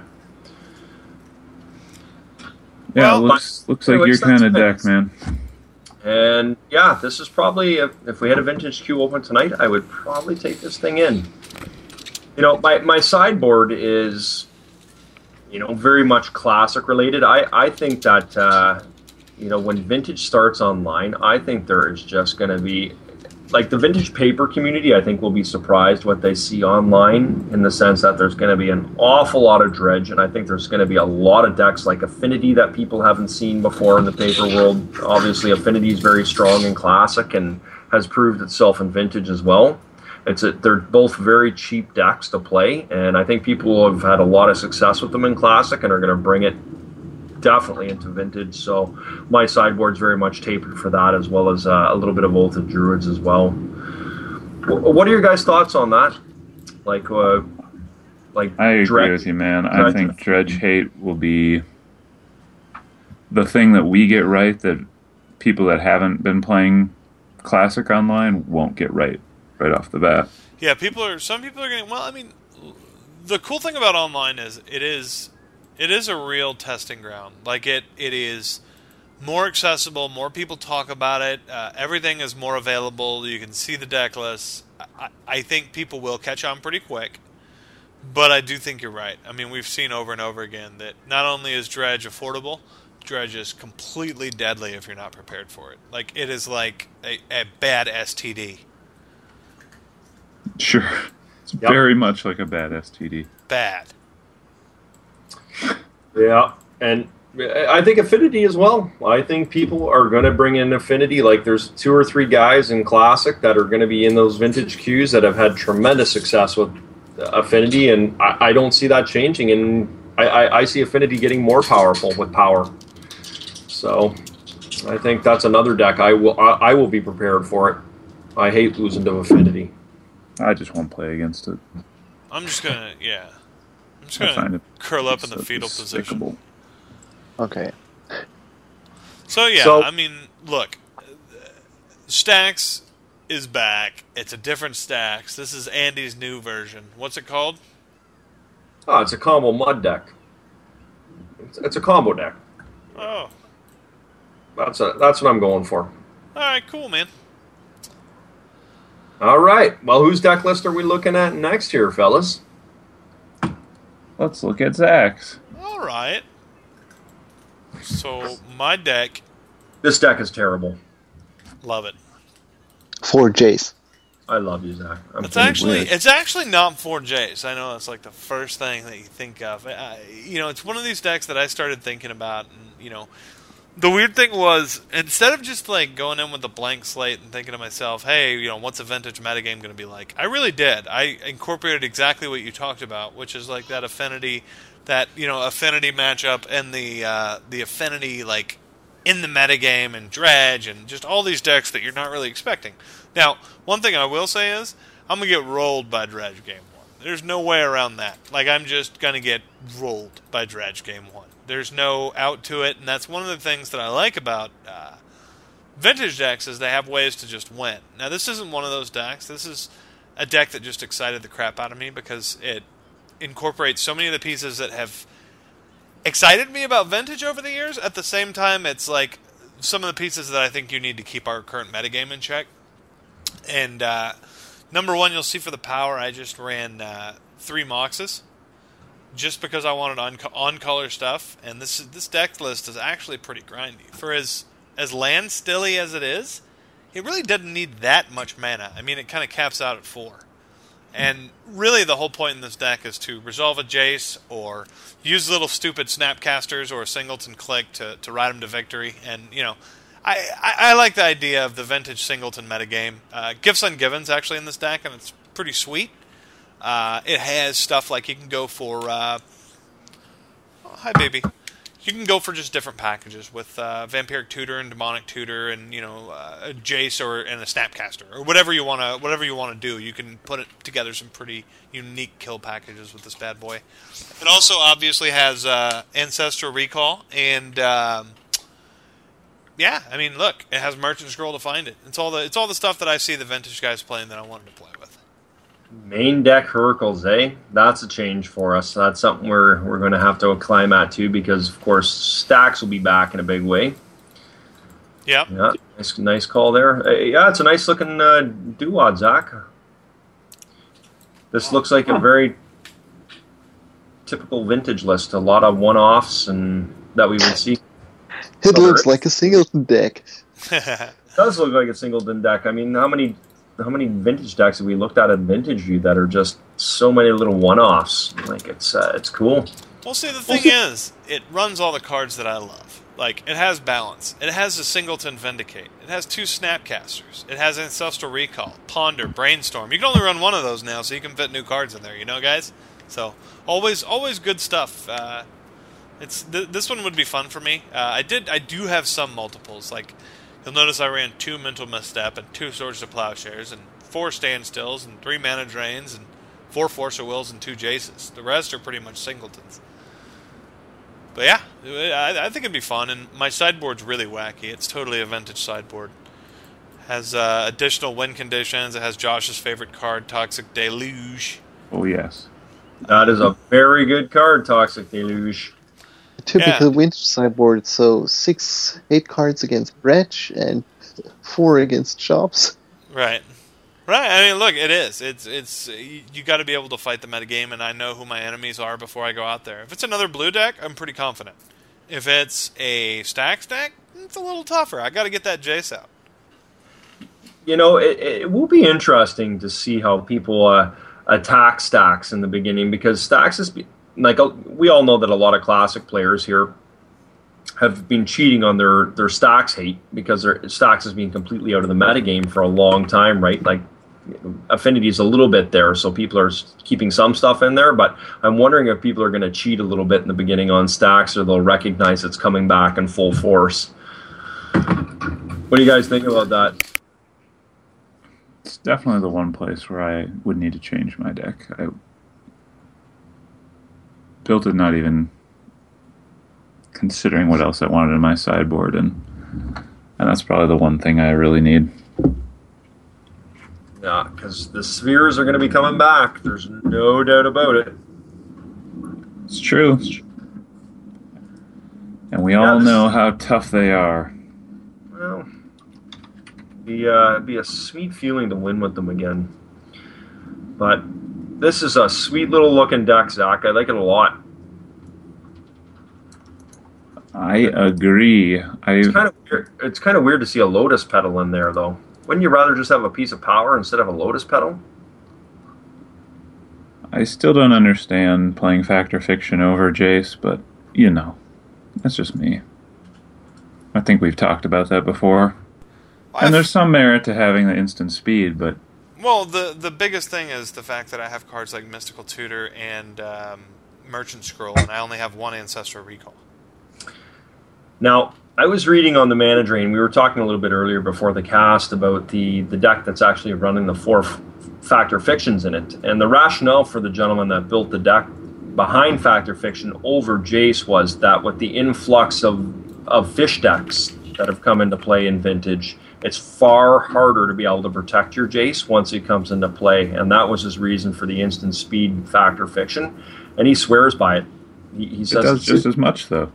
Yeah, Well, looks looks like anyways, your kind of that's deck, man. And yeah, this is probably, if, if we had a Vintage Queue open tonight, I would probably take this thing in. You know, my, my sideboard is, you know, very much Classic related. I, I think that, uh, you know, when Vintage starts online, I think there is just going to be, like the Vintage paper community, I think will be surprised what they see online, in the sense that there's going to be an awful lot of dredge, and I think there's going to be a lot of decks like Affinity that people haven't seen before in the paper world. Obviously, Affinity is very strong in Classic and has proved itself in Vintage as well. It's a, they're both very cheap decks to play, and I think people have had a lot of success with them in Classic and are going to bring it definitely into Vintage. So my sideboard's very much tapered for that, as well as uh, a little bit of Oath of Druids as well. W- what are your guys' thoughts on that? Like, uh, like I agree Dredge- with you, man. I Dredge- think Dredge Hate will be the thing that we get right that people that haven't been playing Classic online won't get right right off the bat. Yeah, people are. Some people are getting. Well, I mean, the cool thing about online is it is, it is a real testing ground. Like it, it is more accessible. More people talk about it. Uh, everything is more available. You can see the deck lists. I, I think people will catch on pretty quick. But I do think you're right. I mean, we've seen over and over again that not only is Dredge affordable, Dredge is completely deadly if you're not prepared for it. Like, it is like a, a bad S T D. Sure. It's Yep. very much like a bad S T D. Bad. Yeah, and I think Affinity as well. I think people are going to bring in Affinity. Like, there's two or three guys in Classic that are going to be in those Vintage queues that have had tremendous success with Affinity, and I, I don't see that changing. And I, I, I see Affinity getting more powerful with Power. So I think that's another deck I will I, I will be prepared for it. I hate losing to Affinity. I just won't play against it. I'm just going to, yeah. I'm just I going find to it curl up in so the fetal position. despicable. Okay. So, yeah, So- I mean, look. Stacks is back. It's a different Stacks. This is Andy's new version. What's it called? Oh, it's a combo mud deck. It's, it's a combo deck. Oh. That's a, that's what I'm going for. All right, cool, man. All right. Well, whose deck list are we looking at next here, fellas? Let's look at Zach's. All right. So, my deck, This deck is terrible. love it. For Jace. I love you, Zach. I'm It's actually weird. it's actually not for Jace. I know it's like the first thing that you think of. I, you know, it's one of these decks that I started thinking about, and you know, the weird thing was instead of just like going in with a blank slate and thinking to myself, "Hey, you know, what's a vintage metagame going to be like?" I really did. I incorporated exactly what you talked about, which is like that affinity, that you know, affinity matchup, and the uh, the affinity like in the metagame and dredge and just all these decks that you're not really expecting. Now, one thing I will say is I'm going to get rolled by Dredge game one. There's no way around that. Like, I'm just going to get rolled by Dredge game one. There's no out to it, and that's one of the things that I like about uh, vintage decks is they have ways to just win. Now, this isn't one of those decks. This is a deck that just excited the crap out of me because it incorporates so many of the pieces that have excited me about vintage over the years. At the same time, it's like some of the pieces that I think you need to keep our current metagame in check. And uh, number one, you'll see for the power, I just ran uh, three Moxes just because I wanted on on color stuff. And this this deck list is actually pretty grindy. For as as land stilly as it is, it really doesn't need that much mana. I mean, it kind of caps out at four. And really, the whole point in this deck is to resolve a Jace or use little stupid Snapcasters or a Singleton Click to, to ride them to victory. And, you know, I, I, I like the idea of the vintage Singleton metagame. Uh, Gifts Ungivens actually in this deck, and it's pretty sweet. Uh, it has stuff like you can go for... Uh, oh, hi, baby. You can go for just different packages with uh, Vampiric Tutor and Demonic Tutor, and you know uh, a Jace or and a Snapcaster or whatever you want to whatever you want to do. You can put it together some pretty unique kill packages with this bad boy. It also obviously has uh, Ancestral Recall, and um, yeah, I mean, look, it has Merchant Scroll to find it. It's all the it's all the stuff that I see the vintage guys playing that I wanted to play with. Main deck Heracles, eh? That's a change for us. That's something we're we're going to have to climb at too, because of course stacks will be back in a big way. Yep. Yeah, nice, nice call there. Uh, yeah, it's a nice looking uh, duod, Zach. This looks like a very typical vintage list. A lot of one-offs and that we would see. It looks like a singleton deck. It does look like a singleton deck. I mean, how many how many vintage decks have we looked at in Vintage View that are just so many little one-offs? Like, it's uh, it's cool. Well, see, the thing is, it runs all the cards that I love. Like, it has Balance. It has a Singleton Vindicate. It has two Snapcasters. It has Ancestral Recall, Ponder, Brainstorm. You can only run one of those now, so you can fit new cards in there, you know, guys? So, always always good stuff. Uh, it's th- This one would be fun for me. Uh, I did. I do have some multiples. Like, you'll notice I ran two Mental Misstep and two Swords to Plowshares and four Standstills and three Mana Drains and four Force of Wills and two Jaces. The rest are pretty much Singletons. But yeah, I, I think it'd be fun, and my sideboard's really wacky. It's totally a vintage sideboard. Has uh, additional win conditions. It has Josh's favorite card, Toxic Deluge. Oh, yes. That is a very good card, Toxic Deluge. Typical Yeah. vintage sideboard, so six, eight cards against Dredge and four against Chops. Right. Right, I mean, look, it is. It's it's you, you got to be able to fight the metagame, and I know who my enemies are before I go out there. If it's another blue deck, I'm pretty confident. If it's a stacks deck, it's a little tougher. I got to get that Jace out. You know, it, it will be interesting to see how people uh, attack stacks in the beginning, because stacks is like uh, we all know that a lot of classic players here have been cheating on their, their stacks hate, because their stacks has been completely out of the metagame for a long time, right? Like, affinity is a little bit there, so people are keeping some stuff in there, but I'm wondering if people are going to cheat a little bit in the beginning on stacks, or they'll recognize it's coming back in full force. What do you guys think about that? It's definitely the one place where I would need to change my deck. I built it not even considering what else I wanted in my sideboard, and and that's probably the one thing I really need. Yeah, because the spheres are going to be coming back. There's no doubt about it. It's true. And we Yeah, all this- know how tough they are. Well, be uh, be a sweet feeling to win with them again. But this is a sweet little looking deck, Zach. I like it a lot. I agree. I It's kind of weird. It's kind of weird to see a Lotus Petal in there, though. Wouldn't you rather just have a piece of power instead of a Lotus Petal? I still don't understand playing Fact or Fiction over Jace, but, you know, that's just me. I think we've talked about that before. I've, and there's some merit to having the instant speed, but... Well, the the biggest thing is the fact that I have cards like Mystical Tutor and um, Merchant Scroll, and I only have one Ancestral Recall. Now, I was reading on the Mana Drain, we were talking a little bit earlier before the cast about the, the deck that's actually running the four f- Fact or Fictions in it. And the rationale for the gentleman that built the deck behind Fact or Fiction over Jace was that with the influx of, of fish decks that have come into play in Vintage, it's far harder to be able to protect your Jace once it comes into play. And that was his reason for the instant speed Fact or Fiction. And he swears by it. He, he says it does just as much, though.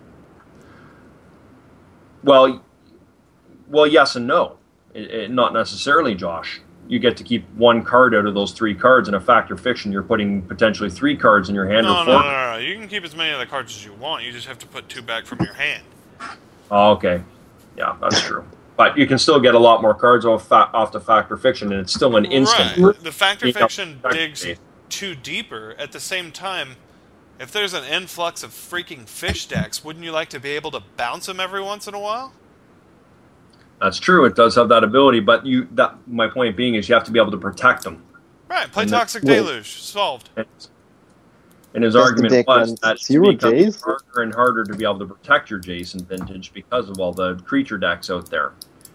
Well, well, yes and no. It, it, not necessarily, Josh. You get to keep one card out of those three cards. In a Fact or Fiction, you're putting potentially three cards in your hand. No, or no, four. no, no, no. You can keep as many of the cards as you want. You just have to put two back from your hand. Oh, okay. Yeah, that's true. But you can still get a lot more cards off fa- off the Fact or Fiction, and it's still an instant. Right. The Fact or You know, Fiction Fact or digs Fiction. too deeper. At the same time, if there's an influx of freaking fish decks, wouldn't you like to be able to bounce them every once in a while? That's true. It does have that ability, but you. That my point being is you have to be able to protect them. Right. Play And the- Toxic Wait. Deluge. Solved. And, and his Does the argument deck was run that zero it becomes Jace? harder and harder to be able to protect your Jace in Vintage because of all the creature decks out there.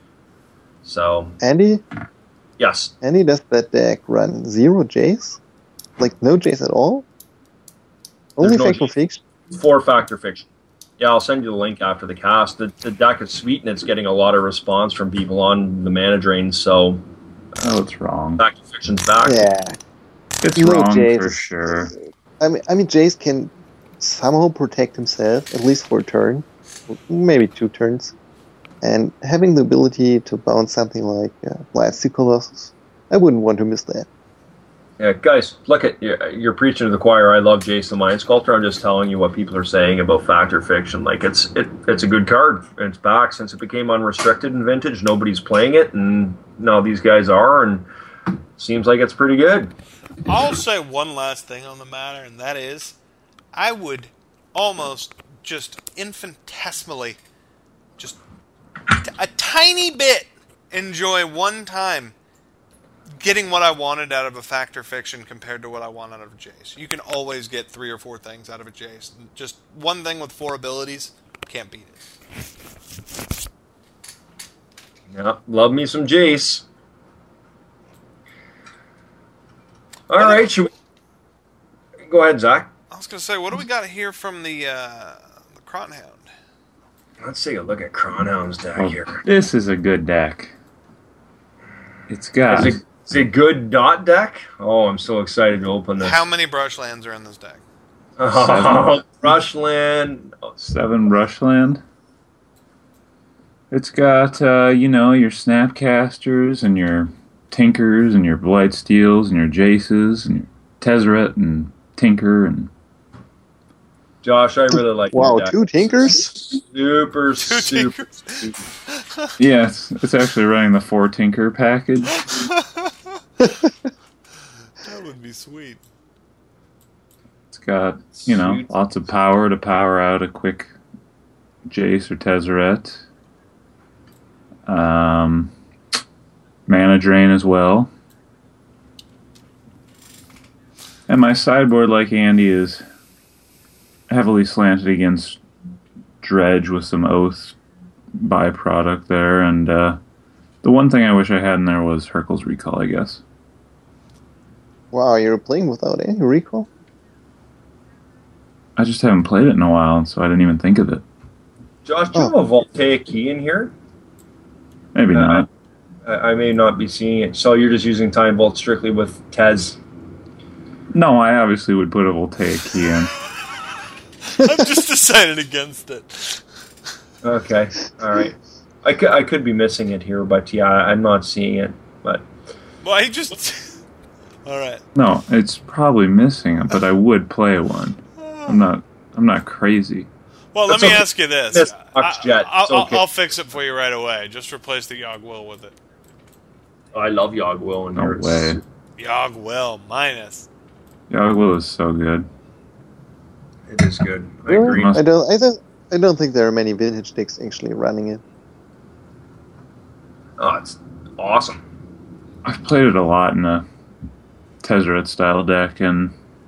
So, Andy, yes. Andy, does that deck run zero Jace? Like no Jace at all? Only no Fact or Jace. Fiction? Four Fact or Fiction. Yeah, I'll send you the link after the cast. The, the deck is sweet, and it's getting a lot of response from people on the Mana Drain, so Oh, it's wrong. Fact or Fiction's back. Yeah. It's No wrong Jace. for sure. I mean, I mean, Jace can somehow protect himself, at least for a turn, maybe two turns. And having the ability to bounce something like uh, Blasty Colossus, I wouldn't want to miss that. Yeah, guys, look at you're, you're preaching to the choir. I love Jace the Mind Sculptor. I'm just telling you what people are saying about Fact or Fiction. Like it's it, it's a good card. It's back since it became unrestricted in Vintage. Nobody's playing it, and now these guys are, and seems like it's pretty good. I'll say one last thing on the matter, and that is, I would almost just infinitesimally, just t- a tiny bit, enjoy one time getting what I wanted out of a Fact or Fiction compared to what I want out of a Jace. You can always get three or four things out of a Jace. Just one thing with four abilities, can't beat it. Yeah, love me some Jace. All right, should we... go ahead, Zach. I was going to say, what do we got here from the uh, the Cronhound? Let's take a look at Cronhound's deck Well, here. this is a good deck. It's got... Is it, is it good dot deck? Oh, I'm so excited to open this. How many brushlands are in this deck? Oh, Rushland. Seven Rushland. It's got, uh, you know, your Snapcasters and your Tinkers and your Blightsteels and your Jaces and your Tezzeret and Tinker and... Josh, I really like Wow, your deck. two Tinkers? Super, Two super. Tinkers. Yeah, it's, it's actually running the four Tinker package. That would be sweet. It's got, you know, Sweet. lots of power to power out a quick Jace or Tezzeret. Um, mana drain as well. And my sideboard, like Andy, is heavily slanted against Dredge with some Oath byproduct there. And uh, the one thing I wish I had in there was Hurkyl's Recall, I guess. Wow, you're playing without any recall? I just haven't played it in a while, so I didn't even think of it. Josh, do you have a Voltaic key in here? Maybe Uh, not. I, I may not be seeing it. So you're just using Time Vault strictly with Tez. No, I obviously would put a Voltaic key in. I've just decided against it. Okay, all right. I could, I could be missing it here, but yeah, I'm not seeing it. But Well, I just... Alright. No, it's probably missing it, but I would play one. I'm not. I'm not crazy. Well, let That's me okay. ask you this. That's I, Oxjet. I'll, It's I'll, okay. I'll fix it for you right away. Just replace the Yogg Will with it. I love Yogg-Will in No here. way. Yogg-Will minus. Yogg-Will is so good. It is good. I Really? agree. Must- I don't. I don't. I don't think there are many vintage decks actually running it. Oh, it's awesome. I've played it a lot in a Tezzeret style deck, and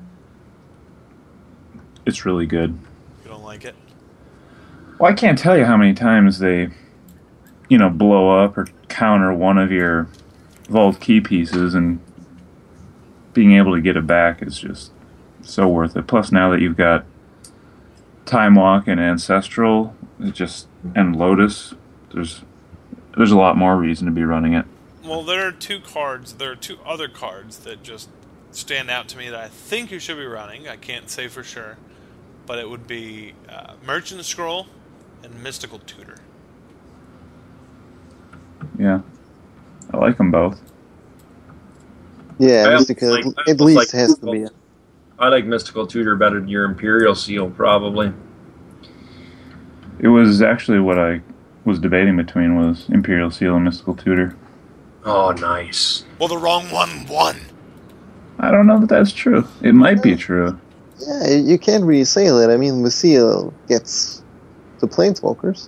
it's really good. You don't like it? Well, I can't tell you how many times they, you know, blow up or counter one of your vault key pieces, and being able to get it back is just so worth it. Plus, now that you've got Time Walk and Ancestral, it just and Lotus, there's there's a lot more reason to be running it. Well, there are two cards. There are two other cards that just stand out to me that I think you should be running. I can't say for sure, but it would be uh, Merchant Scroll and Mystical Tutor. Yeah, I like them both. Yeah, I Mystica like- I at like least has to Mystical. be. I like Mystical Tutor better than your Imperial Seal, probably. It was actually what I was debating between was Imperial Seal and Mystical Tutor. Oh, nice. Well, the wrong one won. I don't know that that's true. It might be true. Yeah, you can't really say that. I mean, Lucille gets the Planeswalkers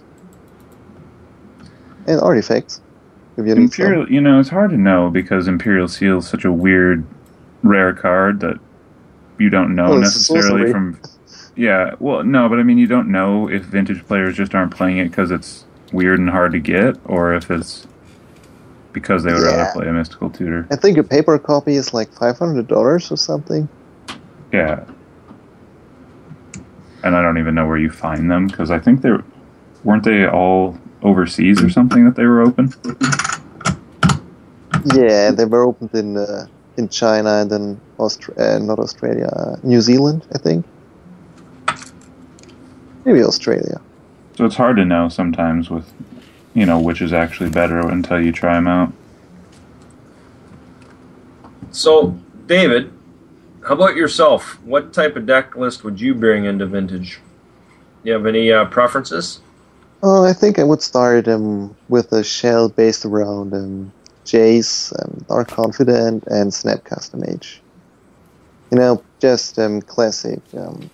and artifacts. If you need some. Imperial, you know, it's hard to know because Imperial Seal is such a weird, rare card that you don't know Oh, it's a necessarily sorcery. from. Yeah, well, no, but I mean, you don't know if vintage players just aren't playing it because it's weird and hard to get, or if it's because they would Yeah. rather play a Mystical Tutor. I think a paper copy is like five hundred dollars or something. Yeah. And I don't even know where you find them because I think they were, weren't they all overseas or something that they were open? Yeah, they were opened in uh, in China and then Austra- uh, not Australia, uh, New Zealand, I think. Maybe Australia. So it's hard to know sometimes with, you know, which is actually better until you try them out. So, David, how about yourself? What type of deck list would you bring into Vintage? You have any uh, preferences? Oh, I think I would start um, with a shell based around um, Jace, um, Dark Confident, and Snapcaster Mage. You know, just um, classic um,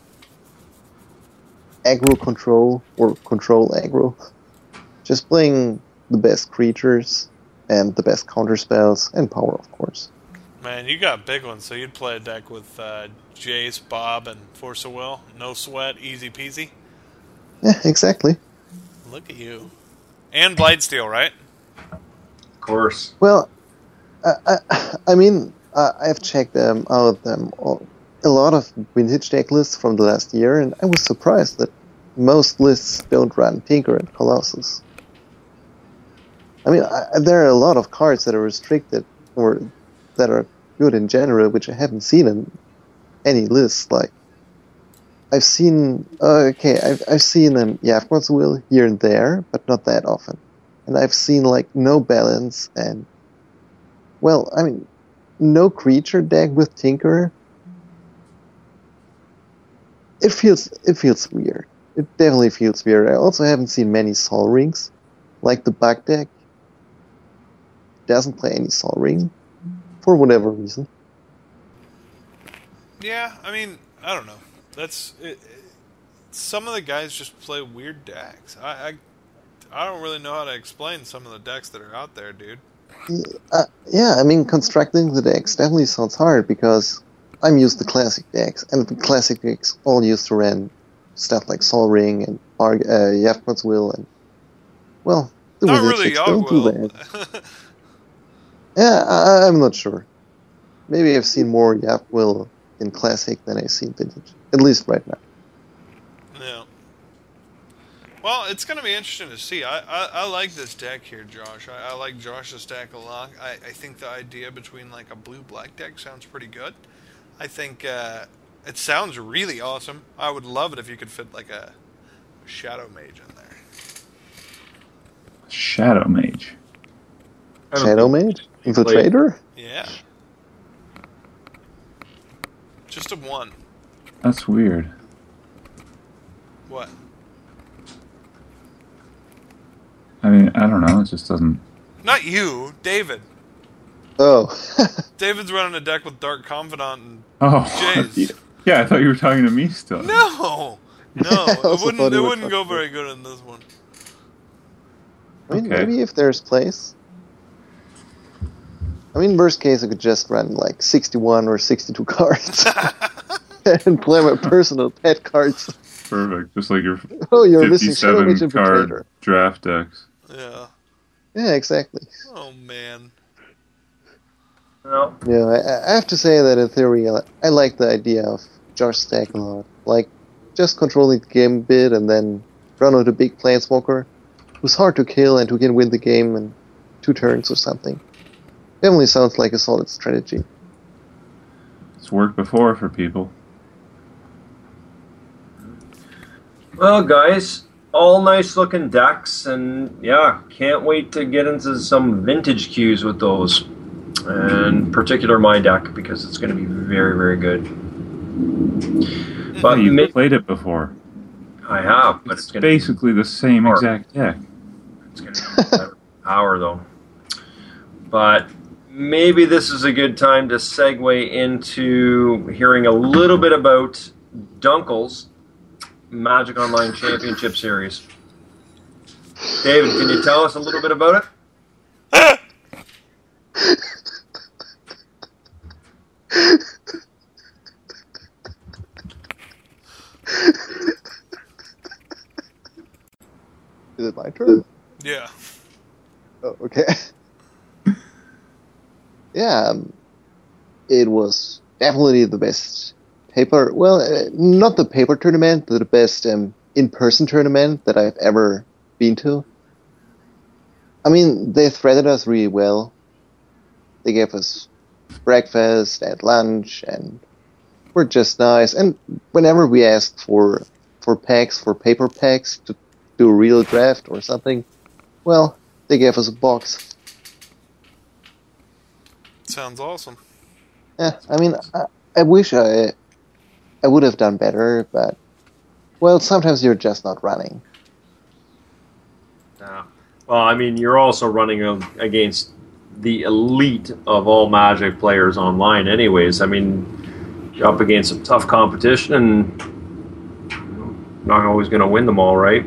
aggro control or control aggro. Just playing the best creatures and the best counter spells and power, of course. Man, you got big ones, so you'd play a deck with uh, Jace, Bob, and Force of Will. No sweat, easy peasy. Yeah, exactly. Look at you. And Blightsteel, right? Of course. Well, I, I, I mean, I, I've checked them out them all, a lot of vintage deck lists from the last year, and I was surprised that most lists don't run Tinker and Colossus. I mean, I, there are a lot of cards that are restricted or that are good in general, which I haven't seen in any list. Like, I've seen, uh, okay, I've, I've seen um, Yavgmoth's Will here and there, but not that often. And I've seen, like, no balance and, well, I mean, no creature deck with Tinker. It feels, it feels weird. It definitely feels weird. I also haven't seen many Sol Rings. Like the Bug deck doesn't play any Sol Ring for whatever reason. Yeah, I mean, I don't know. That's it, it, some of the guys just play weird decks. I, I I don't really know how to explain some of the decks that are out there, dude. Uh, yeah, I mean, constructing the decks definitely sounds hard because I'm used to classic decks, and the classic decks all used to run stuff like Sol Ring and Bar- uh, Yavgmoth's Will, and, well, the Not Wizard really decks don't do Yogg-Will. that. Yeah, I, I'm not sure. Maybe I've seen more Yavg-Will in classic than I've seen vintage, at least right now. Yeah. Well, it's going to be interesting to see. I, I, I like this deck here, Josh. I, I like Josh's deck a lot. I, I think the idea between like a blue-black deck sounds pretty good. I think uh, it sounds really awesome. I would love it if you could fit like a, a Shadow Mage in there. Shadow Mage. I don't Shadow think- Mage? Infiltrator? Yeah. Just a one. That's weird. What? I mean, I don't know. It just doesn't. Not you, David. Oh. David's running a deck with Dark Confidant and Oh, Jays. yeah, I thought you were talking to me still. No! No, it also wouldn't, thought it you were wouldn't go talking- very good in this one. I mean, Okay. maybe if there's place. I mean, worst case, I could just run like sixty-one or sixty-two cards and play my personal pet cards. Perfect. Just like your Oh, you're missing Shadow Mage fifty-seven card Infiltrator. draft decks. Yeah. Yeah, exactly. Oh, man. No. Yeah, I, I have to say that in theory, I, I like the idea of Josh Stack a lot. Like, just controlling the game a bit and then run out a big Planeswalker who's hard to kill and who can win the game in two turns or something. Definitely sounds like a solid strategy. It's worked before for people. Well, guys, all nice looking decks, and yeah, can't wait to get into some vintage queues with those. And in particular my deck, because it's going to be very, very good. But Oh, you've ma- played it before. I have, but It's it's going to be basically the same hard. exact deck. It's going to be better power, though. But maybe this is a good time to segue into hearing a little bit about Dunkel's Magic Online Championship Series. David, can you tell us a little bit about it? Is it my turn? Yeah. Oh, okay. Yeah, um, it was definitely the best paper. Well, uh, not the paper tournament, but the best um, in-person tournament that I've ever been to. I mean, they threaded us really well. They gave us breakfast and lunch, and were just nice. And whenever we asked for for packs, for paper packs to do a real draft or something, well, they gave us a box. Sounds awesome. Yeah, I mean, I, I wish I I would have done better, but well, sometimes you're just not running. Yeah. Well, I mean, you're also running a- against the elite of all Magic players online anyways. I mean, you're up against some tough competition, and you're not always going to win them all, right?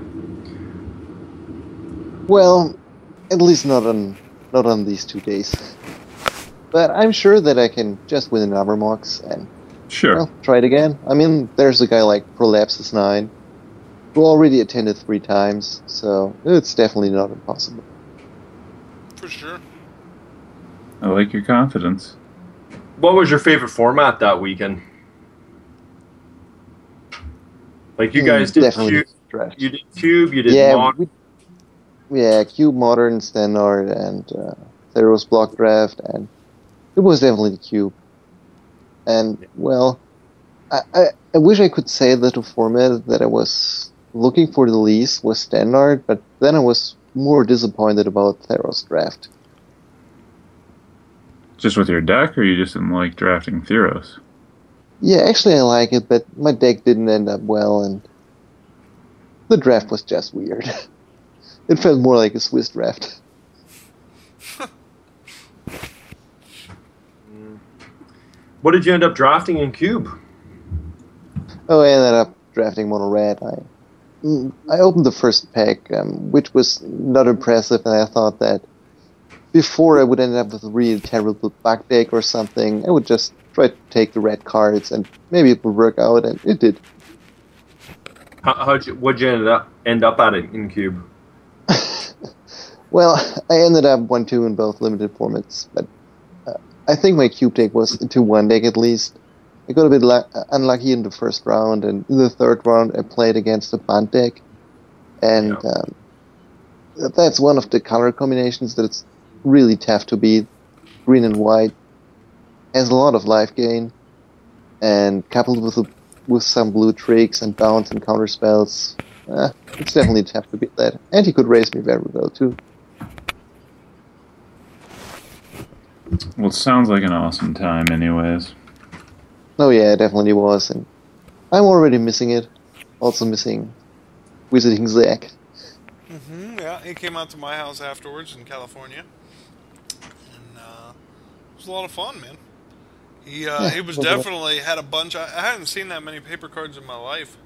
Well, at least not on not on these two days. But I'm sure that I can just win another Mox and Sure. well, try it again. I mean, there's a guy like Prolapsus nine who already attended three times, so it's definitely not impossible. For sure. I like your confidence. What was your favorite format that weekend? Like you Hmm, guys did definitely cube, draft. you did cube, you did Yeah, mock. we, yeah, Cube, Modern, Standard, and uh, Theros Block Draft, and it was definitely the Cube. And, well, I, I, I wish I could say that the format that I was looking for the least was Standard, but then I was more disappointed about Theros Draft. Just with your deck, or you just didn't like drafting Theros? Yeah, actually I like it, but my deck didn't end up well, and the draft was just weird. It felt more like a Swiss draft. What did you end up drafting in cube? Oh, I ended up drafting Mono Red. I mm, I opened the first pack, um, which was not impressive, and I thought that before I would end up with a really terrible bug deck or something, I would just try to take the red cards, and maybe it would work out, and it did. How, how'd you, what'd you end up end up at it in cube? Well, I ended up one two in both limited formats, but uh, I think my cube deck was a two one deck at least. I got a bit lu- unlucky in the first round, and in the third round I played against a Bunt deck, and Yeah. um, that's one of the color combinations that's really tough to beat. Green and white has a lot of life gain, and coupled with a, with some blue tricks and bounce and counter spells, uh, it's definitely tough to beat that. And he could raise me very well too. Well, it sounds like an awesome time, anyways. Oh yeah, it definitely was, and I'm already missing it. Also missing visiting Zach. hmm Yeah, he came out to my house afterwards in California. And uh, was a lot of fun, man. He uh, Yeah, he was was a lot. definitely had a bunch. I, I hadn't seen that many paper cards in my life.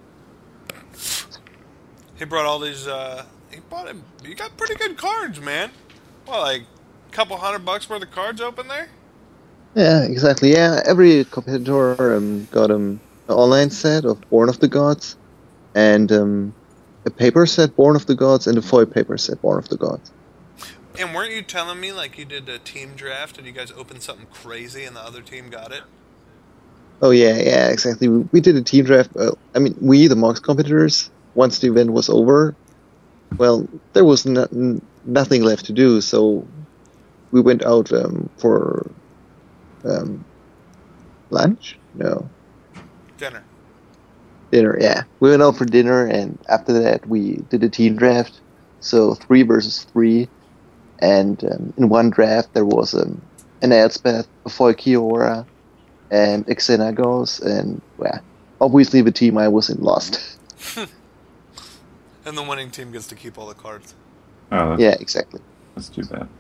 He brought all these. Uh, he bought him. You got pretty good cards, man. Well, like a couple hundred bucks worth of cards open there. Yeah, exactly. Yeah, every competitor um, got um, an online set of Born of the Gods, and um, a paper set Born of the Gods, and a foil paper set Born of the Gods. And weren't you telling me like you did a team draft and you guys opened something crazy and the other team got it? Oh yeah, yeah, exactly. We, we did a team draft. Uh, I mean, we the Mox competitors. Once the event was over, well, there was no, n- nothing left to do, so we went out um, for um, lunch. No, Dinner. dinner. Yeah, we went out for dinner, and after that, we did a team draft. So three versus three, and um, in one draft there was um, an Elspeth, a foil Kiora, and a Xenagos, and well, obviously the team I was in lost. And the winning team gets to keep all the cards. Oh, that's, Yeah, exactly. that's too bad.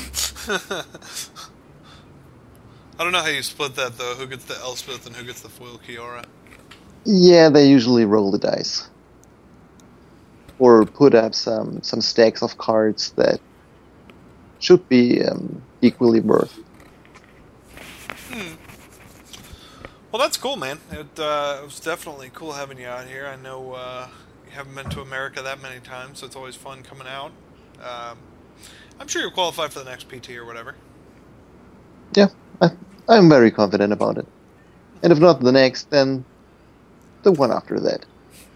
I don't know how you split that though. Who gets the Elspeth and who gets the foil Kiora? Yeah, they usually roll the dice. Or put up some, some stacks of cards that should be um, equally worth. Hmm. Well, that's cool, man. It, uh, it was definitely cool having you out here. I know uh, you haven't been to America that many times, so it's always fun coming out. Um, I'm sure you'll qualify for the next P T or whatever. Yeah, I, I'm very confident about it. And if not the next, then the one after that.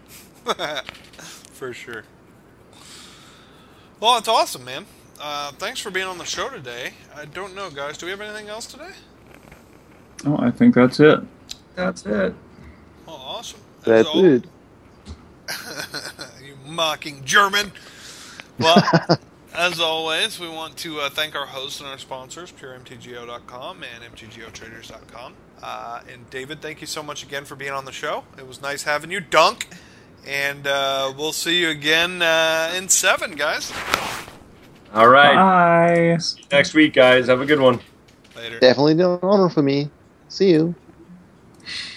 For sure. Well, it's awesome, man. Uh, thanks for being on the show today. I don't know, guys. Do we have anything else today? Oh, I think that's it. That's it. Oh, awesome. As That's al- it. You mocking German. Well, as always, we want to uh, thank our hosts and our sponsors, pure M T G O dot com and M T G O traders dot com. Uh, and David, thank you so much again for being on the show. It was nice having you. Dunk. And uh, we'll see you again uh, in seven, guys. All right. Bye. Next week, guys. Have a good one. Later. Definitely an honor for me. See you.